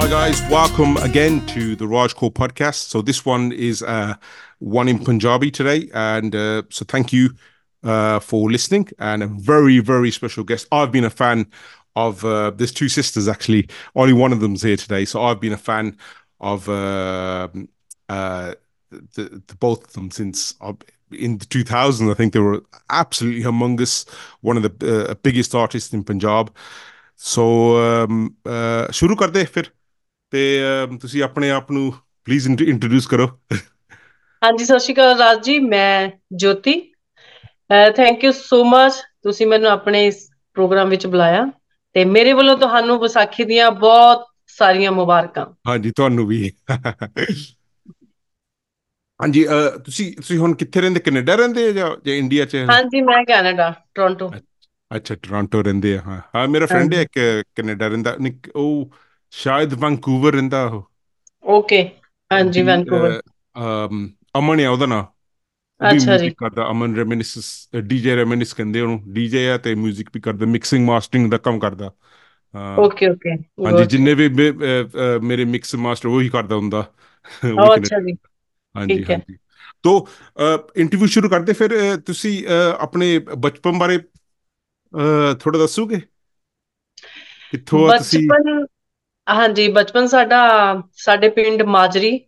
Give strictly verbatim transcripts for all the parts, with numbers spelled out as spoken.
Hi guys, welcome again to the Raj Kaur podcast. So this one is uh, one in Punjabi today, and uh, so thank you uh, for listening. And a very very special guest. I've been a fan of. Uh, there's two sisters actually. Only one of them's here today, so I've been a fan of uh, uh, the, the both of them since uh, in the two thousands. I think they were absolutely humongous. One of the uh, biggest artists in Punjab. So um, uh, ਸ਼ੁਰੂ ਕਰਦੇ ਫਿਰ ਤੇ ਅਮ, ਤੁਸੀਂ ਆਪਣੇ ਆਪ ਨੂੰ please introduce ਕਰੋ। ਹਾਂਜੀ ਸਤਿ ਸ਼੍ਰੀ ਅਕਾਲ ਰਾਜ ਜੀ, ਮੈਂ Jyoti. Thank you so much, ਤੁਸੀਂ ਮੈਨੂੰ ਆਪਣੇ ਇਸ ਪ੍ਰੋਗਰਾਮ ਵਿੱਚ ਬੁਲਾਇਆ ਤੇ ਮੇਰੇ ਵੱਲੋਂ ਤੁਹਾਨੂੰ ਵਿਸਾਖੀ ਦੀਆਂ ਬਹੁਤ ਸਾਰੀਆਂ ਮੁਬਾਰਕਾਂ। ਹਾਂਜੀ ਤੁਹਾਨੂੰ ਵੀ। ਹਾਂਜੀ ਅ, ਤੁਸੀਂ ਤੁਸੀਂ ਹੁਣ ਕਿੱਥੇ ਰਹਿੰਦੇ, ਕੈਨੇਡਾ ਰਹਿੰਦੇ ਜਾਂ ਜਾਂ ਇੰਡੀਆ 'ਚ? ਹਾਂਜੀ ਮੈਂ ਕੈਨੇਡਾ ਟੋਰਾਂਟੋ। ਅੱਛਾ ਅੱਛਾ, ਟੋਰਾਂਟੋ ਰਹਿੰਦੇ ਆ। ਹਾਂ ਹਾਂ, ਮੇਰਾ ਫਰੈਂਡ ਹੈ ਹਾਂਜੀ ਇੱਕ ਕੈਨੇਡਾ ਰਹਿੰਦਾ, ਨਿਕ ਉਹ ਸ਼ਾਇਦ ਵੈਨਕੂਵਰ ਰਹਿੰਦਾ ਉਹ। ਓਕੇ। ਹਾਂਜੀ ਡੀ ਵੈਨਕੂਵਰ। ਅ, ਅਮ, ਅਮਨ ਆ ਉਹਦਾ ਨਾਂ। ਉਹ ਵੀ ਅੱਛਾ ਜੀ। ਮਿਊਜ਼ਿਕ ਕਰਦਾ, ਅਮਨ ਰੈਮਿਨਿਸ, ਡੀਜੇ ਰੈਮਿਨਿਸ ਕਹਿੰਦੇ ਉਹਨੂੰ। ਡੀਜੇ ਆ ਤੇ ਮਿਊਜ਼ਿਕ ਵੀ ਕਰਦਾ, ਮਿਕਸਿੰਗ ਮਾਸਟਰਿੰਗ ਦਾ ਕੰਮ ਕਰਦਾ। ਹਾਂ ਓਕੇ ਓਕੇ ਹਾਂਜੀ, ਗੁੱਡ। ਜਿੰਨੇ ਵੀ ਮੇ- ਅਹ, ਅਹ, ਮੇਰੇ ਮਿਕਸ ਮਾਸਟਰ ਉਹੀ ਕਰਦਾ ਹੁੰਦਾ। ਉਹ ਵੀ ਓ ਕੈਨੇਡਾ। ਅੱਛਾ ਜੀ। ਹਾਂਜੀ ਠੀਕ ਹੈ। ਹਾਂਜੀ। ਤੋ ਇੰਟਰਵਿਊ ਸ਼ੁਰੂ ਕਰਦੇ ਫਿਰ। ਅਹ, ਤੁਸੀਂ ਅਹ, ਆਪਣੇ ਬਚਪਨ ਬਾਰੇ ਅਹ, ਥੋੜਾ ਦੱਸੋਗੇ? ਕਿੱਥੋਂ ਆ ਤੁਸੀਂ? ਬਚਪਨ, ਹਾਂਜੀ ਬਚਪਨ ਸਾਡਾ ਸਾਡੇ ਪਿੰਡ ਮਾਜਰੀ,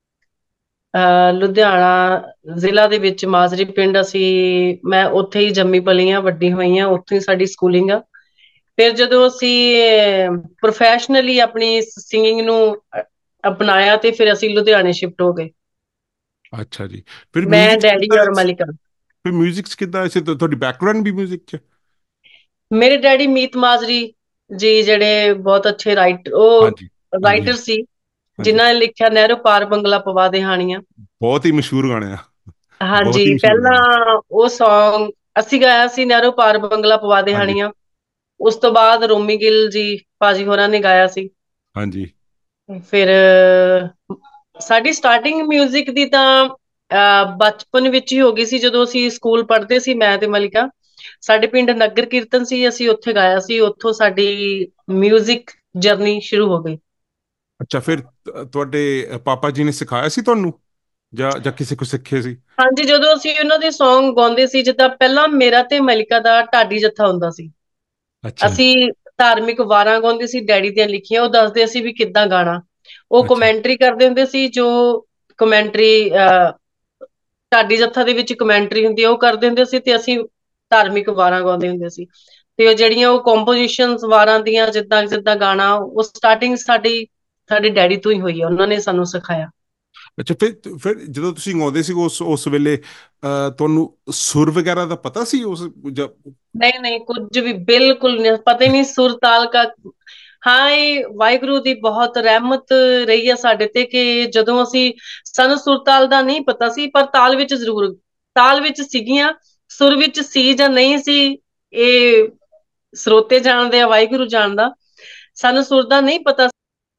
ਅਹ ਲੁਧਿਆਣਾ ਜ਼ਿਲ੍ਹਾ ਦੇ ਵਿੱਚ ਮਾਜਰੀ ਪਿੰਡ। ਅਸੀਂ ਮੈਂ ਉੱਥੇ ਹੀ ਜੰਮੀ ਪਲੀ ਹਾਂ, ਵੱਡੀ ਹੋਈ ਹਾਂ, ਉੱਥੇ ਹੀ ਸਾਡੀ ਸਕੂਲਿੰਗ ਆ। ਫਿਰ ਜਦੋਂ ਅਸੀਂ ਪ੍ਰੋਫੈਸ਼ਨਲੀ ਆਪਣੀ ਸਿੰਗਿੰਗ ਨੂੰ ਅ- ਅਪਣਾਇਆ ਤੇ ਫਿਰ ਅਸੀਂ ਲੁਧਿਆਣੇ ਸ਼ਿਫਟ ਹੋ ਗਏ, ਅੱਛਾ ਜੀ। ਫਿਰ ਮੈਂ ਮਿਊਜ਼ਿਕ 'ਚ ਡੈਡੀ ਕਿੱਦਾਂ? ਔਰ ਮਲਿਕਾ। ਫਿਰ ਮਿਊਜ਼ਿਕ 'ਚ ਕਿੱਦਾਂ ਐਸੇ ਤੁ- ਤੁਹਾਡੀ ਬੈਕਗ੍ਰਾਉਂਡ ਵੀ ਮਿਊਜ਼ਿਕ 'ਚ? ਮੇਰੇ ਡੈਡੀ ਮੀਤ ਮਾਜਰੀ ਜੀ, ਜਿਹੜੇ ਬਹੁਤ ਅੱਛੇ ਰਾਈਟਰ, ਉਹ ਹਾਂਜੀ ਹਾਂਜੀ ਰਾਈਟਰ ਸੀ, ਹਾਂਜੀ। ਜਿਨ੍ਹਾਂ ਨੇ ਲਿਖਿਆ ਨਹਿਰੋ ਪਾਰ ਬੰਗਲਾ ਪਵਾ ਦੇ ਹਾਣੀਆਂ। ਬਹੁਤ ਹੀ ਮਸ਼ਹੂਰ ਗਾਣੇ ਆ। ਬਹੁਤ ਹੀ ਹਾਂਜੀ ਮਸ਼ਹੂਰ ਗਾਣੇ। ਪਹਿਲਾਂ ਉਹ Song ਅਸੀਂ ਗਾਇਆ ਸੀ, ਨਹਿਰੋ ਪਾਰ ਬੰਗਲਾ ਪਵਾ ਦੇ ਹਾਂਜੀ ਹਾਣੀਆਂ। ਉਸ ਤੋਂ ਬਾਅਦ ਰੋਮੀ ਗਿੱਲ ਜੀ ਭਾਜੀ ਹੋਰਾਂ ਨੇ ਗਾਇਆ ਸੀ। ਹਾਂਜੀ ਫਿਰ ਅਹ, ਸਾਡੀ ਸਟਾਰਟਿੰਗ ਮਿਊਜ਼ਿਕ ਦੀ ਤਾਂ ਅਹ, ਬਚਪਨ ਵਿੱਚ ਹੀ ਹੋ ਗਈ ਸੀ। ਜਦੋਂ ਅਸੀਂ ਸਕੂਲ ਪੜ੍ਹਦੇ ਸੀ, ਮੈਂ ਤੇ ਮਲਿਕਾ, ਸਾਡੇ ਪਿੰਡ ਨਗਰ ਕੀਰਤਨ ਸੀ, ਅਸੀਂ ਉੱਥੇ ਗਾਇਆ ਸੀ। ਉੱਥੋਂ ਸਾਡੀ ਮਿਊਜ਼ਿਕ ਜਰਨੀ ਸ਼ੁਰੂ ਹੋ ਗਈ। ਅੱਛਾ। ਫਿਰ ਤ- ਤੁਹਾਡੇ ਪਾਪਾ ਜੀ ਨੇ ਸਿਖਾਇਆ ਸੀ ਤੁਹਾਨੂੰ ਜਾਂ ਜਾਂ ਕਿਸੇ ਕੋ ਸਿੱਖੇ ਸੀ? ਹਾਂਜੀ ਜਦੋਂ ਅਸੀਂ ਉਹਨਾਂ ਦੇ Song ਗਾਉਂਦੇ ਸੀ, ਜਿੱਦਾਂ ਪਹਿਲਾਂ ਮੇਰਾ ਤੇ ਮਲਿਕਾ ਦਾ ਢਾਡੀ ਜੱਥਾ ਹੁੰਦਾ ਸੀ, ਅੱਛਾ ਜੀ। ਅਸੀਂ ਧਾਰਮਿਕ ਵਾਰਾਂ ਗਾਉਂਦੇ ਸੀ, ਡੈਡੀ ਦੀਆਂ ਲਿਖੀਆਂ। ਉਹ ਦੱਸਦੇ ਸੀ ਵੀ ਕਿੱਦਾਂ ਗਾਣਾ। ਉਹ ਅੱਛਾ ਕਮੈਂਟਰੀ ਕਰਦੇ ਹੁੰਦੇ ਸੀ, ਜੋ ਕਮੈਂਟਰੀ ਅਹ ਢਾਡੀ ਜੱਥਾ ਦੇ ਵਿੱਚ ਕਮੈਂਟਰੀ ਹੁੰਦੀ ਹੈ ਉਹ ਕਰਦੇ ਹੁੰਦੇ ਸੀ, ਤੇ ਅਸੀਂ ਧਾਰਮਿਕ ਵਾਰਾਂ ਗਾਉਂਦੇ ਹੁੰਦੇ ਸੀ। ਤੇ ਉਹ ਜਿਹੜੀਆਂ ਉਹ ਕੰਪੋਜੀਸ਼ਨਸ ਵਾਰਾਂ ਦੀਆਂ, ਜਿੱਦਾਂ ਜਿੱਦਾਂ ਗਾਣਾ, ਉਹ ਸਟਾਰਟਿੰਗ ਸਾਡੀ ਸਾਡੇ ਡੈਡੀ ਤੋਂ ਹੀ ਹੋਈ ਹੈ, ਉਹਨਾਂ ਨੇ ਸਾਨੂੰ ਸਿਖਾਇਆ। ਅੱਛਾ। ਫਿਰ ਫਿਰ ਜਦੋਂ ਤੁਸੀਂ ਗਾਉਂਦੇ ਸੀ ਉਸ ਉਸ ਵੇਲੇ ਅਹ, ਤੁਹਾਨੂੰ ਸੁਰ ਵਗੈਰਾ ਦਾ ਪਤਾ ਸੀ ਉਸ ਜਾਂ? ਨਹੀਂ ਨਹੀਂ ਕੁਝ ਵੀ ਬਿਲਕੁਲ ਨਹੀਂ ਪਤਾ ਹੀ ਨਹੀਂ, ਸੁਰ ਤਾਲ ਕਾ। ਹਾਂ ਇਹ ਵਾਹਿਗੁਰੂ ਦੀ ਬਹੁਤ ਰਹਿਮਤ ਰਹੀ ਹੈ ਸਾਡੇ ਤੇ, ਕਿ ਜਦੋਂ ਅਸੀਂ, ਸਾਨੂੰ ਸੁਰ ਤਾਲ ਦਾ ਨਹੀਂ ਪਤਾ ਸੀ, ਪਰ ਤਾਲ ਵਿੱਚ ਜ਼ਰੂਰ, ਤਾਲ ਵਿੱਚ ਸੀਗੀਆਂ। ਸੁਰ ਵਿੱਚ ਸੀ ਜਾਂ ਨਹੀਂ ਸੀ, ਇਹ ਸਰੋਤੇ ਜਾਣਦੇ ਆ, ਵਾਹਿਗੁਰੂ ਜਾਣਦਾ। ਸਾਨੂੰ ਸੁਰ ਦਾ ਨਹੀਂ ਪਤਾ।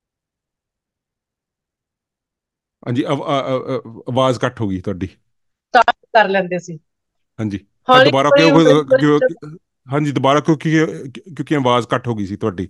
ਹਾਂਜੀ ਆਵ- ਆ- ਆ- ਆ- ਆਵਾਜ਼ ਘੱਟ ਹੋ ਗਈ ਤੁਹਾਡੀ। ਸਟਾਰਟ ਕਰ ਲੈਂਦੇ ਸੀ ਹਾਂਜੀ ਆ ਹੌਲੀ ਦੁਬਾਰਾ ਹੌਲੀ ਕਿਉਂ ਹੌਲੀ ਕਿਉਂ- ਹੌਲੀ। ਹਾਂਜੀ ਦੁਬਾਰਾ ਕਿਉਂਕਿ ਕਿਉਂਕਿ ਆਵਾਜ਼ ਘੱਟ ਹੋ ਗਈ ਸੀ ਤੁਹਾਡੀ।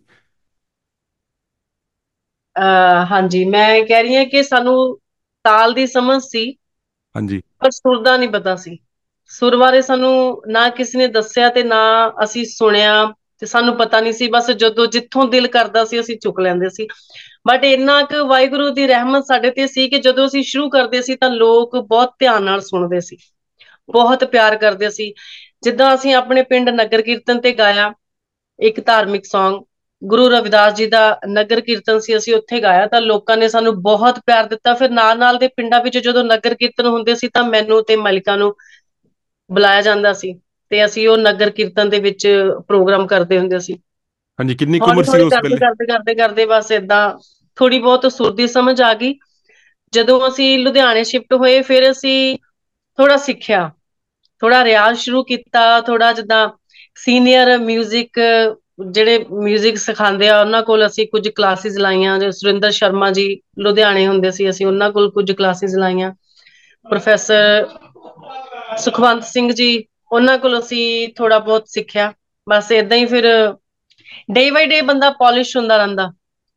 ਅਹ ਹਾਂਜੀ ਮੈਂ ਕਹਿ ਰਹੀ ਹਾਂ ਕਿ ਸਾਨੂੰ ਤਾਲ ਦੀ ਸਮਝ ਸੀ, ਹਾਂਜੀ ਪਰ ਸੁਰ ਦਾ ਨਹੀਂ ਪਤਾ ਸੀ। ਸੁਰ ਬਾਰੇ ਸਾਨੂੰ ਨਾ ਕਿਸੇ ਨੇ ਦੱਸਿਆ ਤੇ ਨਾ ਅਸੀਂ ਸੁਣਿਆ, ਤੇ ਸਾਨੂੰ ਪਤਾ ਨਹੀਂ ਸੀ। ਬਸ ਜਦੋਂ ਜਿੱਥੋਂ ਦਿਲ ਕਰਦਾ ਸੀ ਅਸੀਂ ਚੁੱਕ ਲੈਂਦੇ ਸੀ। ਬਟ ਇੰਨਾ ਕੁ ਵਾਹਿਗੁਰੂ ਦੀ ਰਹਿਮਤ ਸਾਡੇ ਤੇ ਸੀ ਕਿ ਜਦੋਂ ਅਸੀਂ ਸ਼ੁਰੂ ਕਰਦੇ ਸੀ ਤਾਂ ਲੋਕ ਬਹੁਤ ਧਿਆਨ ਨਾਲ ਸੁਣਦੇ ਸੀ, ਬਹੁਤ ਪਿਆਰ ਕਰਦੇ ਸੀ। ਜਿੱਦਾਂ ਅਸੀਂ ਆਪਣੇ ਪਿੰਡ ਨਗਰ ਕੀਰਤਨ ਤੇ ਗਾਇਆ ਇੱਕ ਧਾਰਮਿਕ Song, ਗੁਰੂ ਰਵਿਦਾਸ ਜੀ ਦਾ ਨਗਰ ਕੀਰਤਨ ਸੀ, ਅਸੀਂ ਉੱਥੇ ਗਾਇਆ ਤਾਂ ਲੋਕਾਂ ਨੇ ਸਾਨੂੰ ਬਹੁਤ ਪਿਆਰ ਦਿੱਤਾ। ਫਿਰ ਨਾਲ ਨਾਲ ਦੇ ਪਿੰਡਾਂ ਵਿੱਚ ਜਦੋਂ ਨਗਰ ਕੀਰਤਨ ਹੁੰਦੇ ਸੀ ਤਾਂ ਮੈਨੂੰ ਤੇ ਮਲਿਕਾ ਨੂੰ ਬੁਲਾਇਆ ਜਾਂਦਾ ਸੀ, ਤੇ ਅਸੀਂ ਉਹ ਨਗਰ ਕੀਰਤਨ ਦੇ ਵਿੱਚ ਪ੍ਰੋਗਰਾਮ ਕਰਦੇ ਹੁੰਦੇ ਸੀ। ਹਾਂਜੀ। ਕਿੰਨੀ ਕੁ ਹੌਲੀ ਉਮਰ ਸੀ ਹੌਲੀ ਉਸ ਕਰਦੇ ਵੇਲੇ? ਕਰਦੇ ਕਰਦੇ ਕਰਦੇ ਬਸ ਏਦਾਂ ਥੋੜੀ ਬਹੁਤ ਸੁਰ ਦੀ ਸਮਝ ਆ ਗਈ। ਜਦੋਂ ਅਸੀਂ ਲੁਧਿਆਣੇ ਸ਼ਿਫਟ ਹੋਏ ਫਿਰ ਅਸੀਂ ਥੋੜਾ ਸਿੱਖਿਆ, ਥੋੜਾ ਰਿਆਜ਼ ਸ਼ੁਰੂ ਕੀਤਾ। ਥੋੜਾ ਜਿੱਦਾਂ ਸੀਨੀਅਰ ਮਿਊਜ਼ਿਕ, ਜਿਹੜੇ ਮਿਊਜ਼ਿਕ ਸਿਖਾਉਂਦੇ ਆ, ਉਹਨਾਂ ਕੋਲ ਅਸੀਂ ਕੁਝ ਕਲਾਸਿਸ ਲਾਈਆਂ। ਜੋ ਸੁਰਿੰਦਰ ਸ਼ਰਮਾ ਜੀ ਲੁਧਿਆਣੇ ਹੁੰਦੇ ਸੀ, ਅਸੀਂ ਉਹਨਾਂ ਕੋਲ ਕੁਝ ਕਲਾਸਿਸ ਲਾਈਆਂ। ਪ੍ਰੋਫੈਸਰ ਸੁਖਵੰਤ ਸਿੰਘ ਜੀ, ਉਹਨਾਂ ਕੋਲ ਅਸੀਂ ਥੋੜਾ ਬਹੁਤ ਸਿੱਖਿਆ। ਬਸ ਏਦਾਂ ਹੀ ਫਿਰ ਡੇ ਬਾਈ ਡੇ ਬੰਦਾ ਪੋਲਿਸ਼ ਹੁੰਦਾ ਰਹਿੰਦਾ,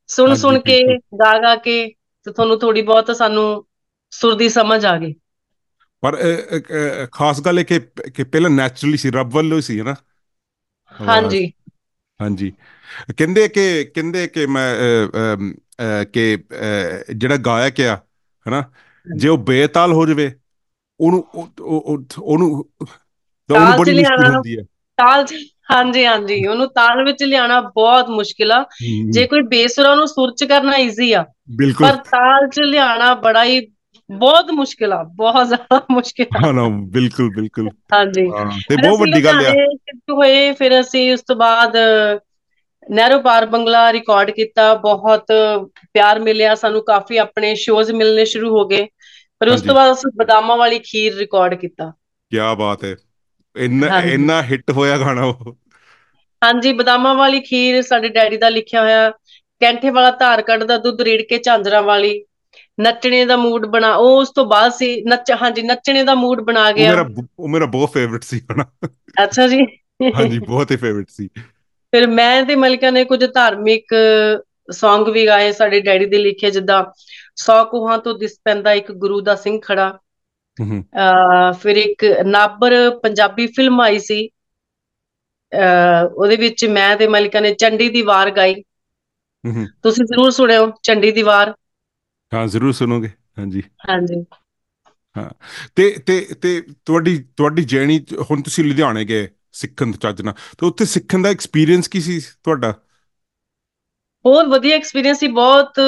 ਸੁਣ ਹਾਂਜੀ ਸੁਣ ਕੇ, ਬਿਲਕੁਲ। ਗਾ ਗਾ ਕੇ, ਤੇ ਤੁਹਾਨੂੰ ਥੋੜੀ ਬਹੁਤ ਸਾਨੂੰ ਸੁਰ ਦੀ ਸਮਝ ਆ ਗਈ। ਪਰ ਅ, ਅ, ਅ, ਖਾਸ ਗੱਲ ਇਹ ਕਿ ਕਿ ਪਹਿਲਾਂ ਨੈਚੁਰਲੀ ਸੀ, ਰੱਬ ਵੱਲੋਂ ਹੀ ਸੀ ਨਾ ਆਵਾਜ਼। ਹਾਂਜੀ ਹਾਂਜੀ। ਕਹਿੰਦੇ ਕਿ ਕਹਿੰਦੇ ਕਿ ਮੈਂ ਅ, ਅਮ, ਅ, ਕਿ ਅ, ਜਿਹੜਾ ਗਾਇਕ ਆ ਹਨਾ, ਜੇ ਉਹ ਬੇਤਾਲ ਹੋ ਜਾਵੇ, ਉਹਨੂੰ ਉਹ- ਉਹ- ਉਹ- ਉਹਨੂੰ ਤਾਂ ਉਹਨੂੰ ਤਾਲ ਚ ਬੜੀ ਮੁਸ਼ਕਿਲ ਲਿਆਣਾ, ਹੁੰਦੀ ਹੈ। ਤਾਲ ਚ, ਹਾਂਜੀ ਹਾਂਜੀ, ਉਹਨੂੰ ਤਾਲ ਵਿੱਚ ਲਿਆਣਾ ਬਹੁਤ ਮੁਸ਼ਕਿਲ ਆ। ਹਮ, ਜੇ ਕੋਈ ਬੇਸੁਰਾ ਉਹਨੂੰ ਸੁਰ ਚ ਕਰਨਾ ਈਜ਼ੀ ਆ, ਬਿਲਕੁਲ। ਪਰ ਤਾਲ ਚ ਲਿਆਣਾ ਬੜਾ ਹੀ, ਬਹੁਤ ਮੁਸ਼ਕਿਲ ਆ, ਬਹੁਤ ਜ਼ਿਆਦਾ ਮੁਸ਼ਕਿਲ ਆ। ਹਾਂ ਨਾ, ਬਿਲਕੁਲ ਬਿਲਕੁਲ। ਹਾਂਜੀ, ਹਾਂ ਤੇ ਫਿਰ ਬਹੁਤ ਅਸੀਂ ਵੱਡੀ ਗੱਲ ਆ। ਲੁਧਿਆਣੇ ਸ਼ਿਫਟ ਹੋਏ, ਫਿਰ ਅਸੀਂ ਉਸ ਤੋਂ ਬਾਅਦ ਨਹਿਰੂ ਪਾਰ ਬੰਗਲਾ ਰਿਕਾਰਡ ਕੀਤਾ, ਬਹੁਤ ਪਿਆਰ ਮਿਲਿਆ ਸਾਨੂੰ, ਕਾਫੀ ਆਪਣੇ ਸ਼ੋਜ਼ ਮਿਲਣੇ ਸ਼ੁਰੂ ਹੋ ਗਏ। ਫਿਰ ਉਸ ਤੋਂ ਹਾਂਜੀ, ਬਾਅਦ ਅਸੀਂ ਬਦਾਮਾਂ ਵਾਲੀ ਖੀਰ ਰਿਕਾਰਡ ਕੀਤਾ। ਕੀ ਬਾਤ ਹੈ। ਇੰਨਾ ਹਾਂਜੀ ਇੰਨਾ ਹਿੱਟ ਹੋਇਆ ਗਾਣਾ ਉਹ। ਹਾਂਜੀ, ਬਦਾਮਾਂ ਵਾਲੀ ਖੀਰ ਸਾਡੇ ਡੈਡੀ ਦਾ ਲਿਖਿਆ ਹੋਇਆ, ਕੈਂਠੇ ਵਾਲਾ ਧਾਰ ਕੱਢਦਾ ਦੁੱਧ ਰੇੜ ਕੇ ਝਾਂਜਰਾਂ ਵਾਲੀ, ਨੱਚਣੇ ਦਾ ਮੂਡ ਬਣਾ, ਉਹ ਉਸ ਤੋਂ ਬਾਅਦ ਸੀ ਨੱਚ, ਹਾਂਜੀ, ਨੱਚਣੇ ਦਾ ਮੂਡ ਬਣਾ ਉਹ ਗਿਆ। ਮੇਰਾ ਉਹ ਮੇਰਾ ਬਹੁਤ ਫੇਵਰਿਟ ਸੀ ਗਾਣਾ। ਅੱਛਾ ਜੀ। ਹਾਂਜੀ, ਬਹੁਤ ਹੀ ਫੇਵਰਿਟ ਸੀ। ਫਿਰ ਮੈਂ ਤੇ ਮਲਿਕਾ ਨੇ ਕੁਝ ਧਾਰਮਿਕ ਸੌਂਗ ਵੀ ਗਾਏ ਸਾਡੇ ਡੈਡੀ ਦੇ ਲਿਖੇ, ਜਿੱਦਾਂ ਸੌ ਕੋਹਾਂ ਤੋਂ ਦਿਸ ਪੈਂਦਾ ਇੱਕ ਗੁਰੂ ਦਾ ਸਿੰਘ ਖੜਾ। ਹੂੰ ਅਹ ਫਿਰ ਇੱਕ ਨਾਬਰ ਪੰਜਾਬੀ ਫਿਲਮ ਆਈ ਸੀ, ਅਹ ਉਹਦੇ ਵਿੱਚ ਮੈਂ ਤੇ ਮਲਿਕਾ ਨੇ ਚੰਡੀ ਦੀ ਵਾਰ ਗਾਈ। ਹੂੰ ਹੂੰ। ਤੁਸੀਂ ਜ਼ਰੂਰ ਸੁਣਿਓ ਚੰਡੀ ਦੀ ਵਾਰ। ਹਾਂ ਜ਼ਰੂਰ ਸੁਣੋਗੇ। ਹਾਂਜੀ। ਹਾਂਜੀ ਹਾਂ ਤੇ ਤੇ ਤੇ ਤੁਹਾਡੀ ਤੁਹਾਡੀ ਜਰਨੀ, ਹੁਣ ਤੁਸੀਂ ਲੁਧਿਆਣੇ ਗਏ ਸਿੱਖਣ ਚੱਜ ਨਾਲ, ਤੇ ਉੱਥੇ ਸਿੱਖਣ ਦਾ ਐਕਸਪੀਰੀਅੰਸ ਕੀ ਸੀ ਤੁਹਾਡਾ? ਬਹੁਤ ਵਧੀਆ ਐਕਸਪੀਰੀਅੰਸ ਸੀ, ਬਹੁਤ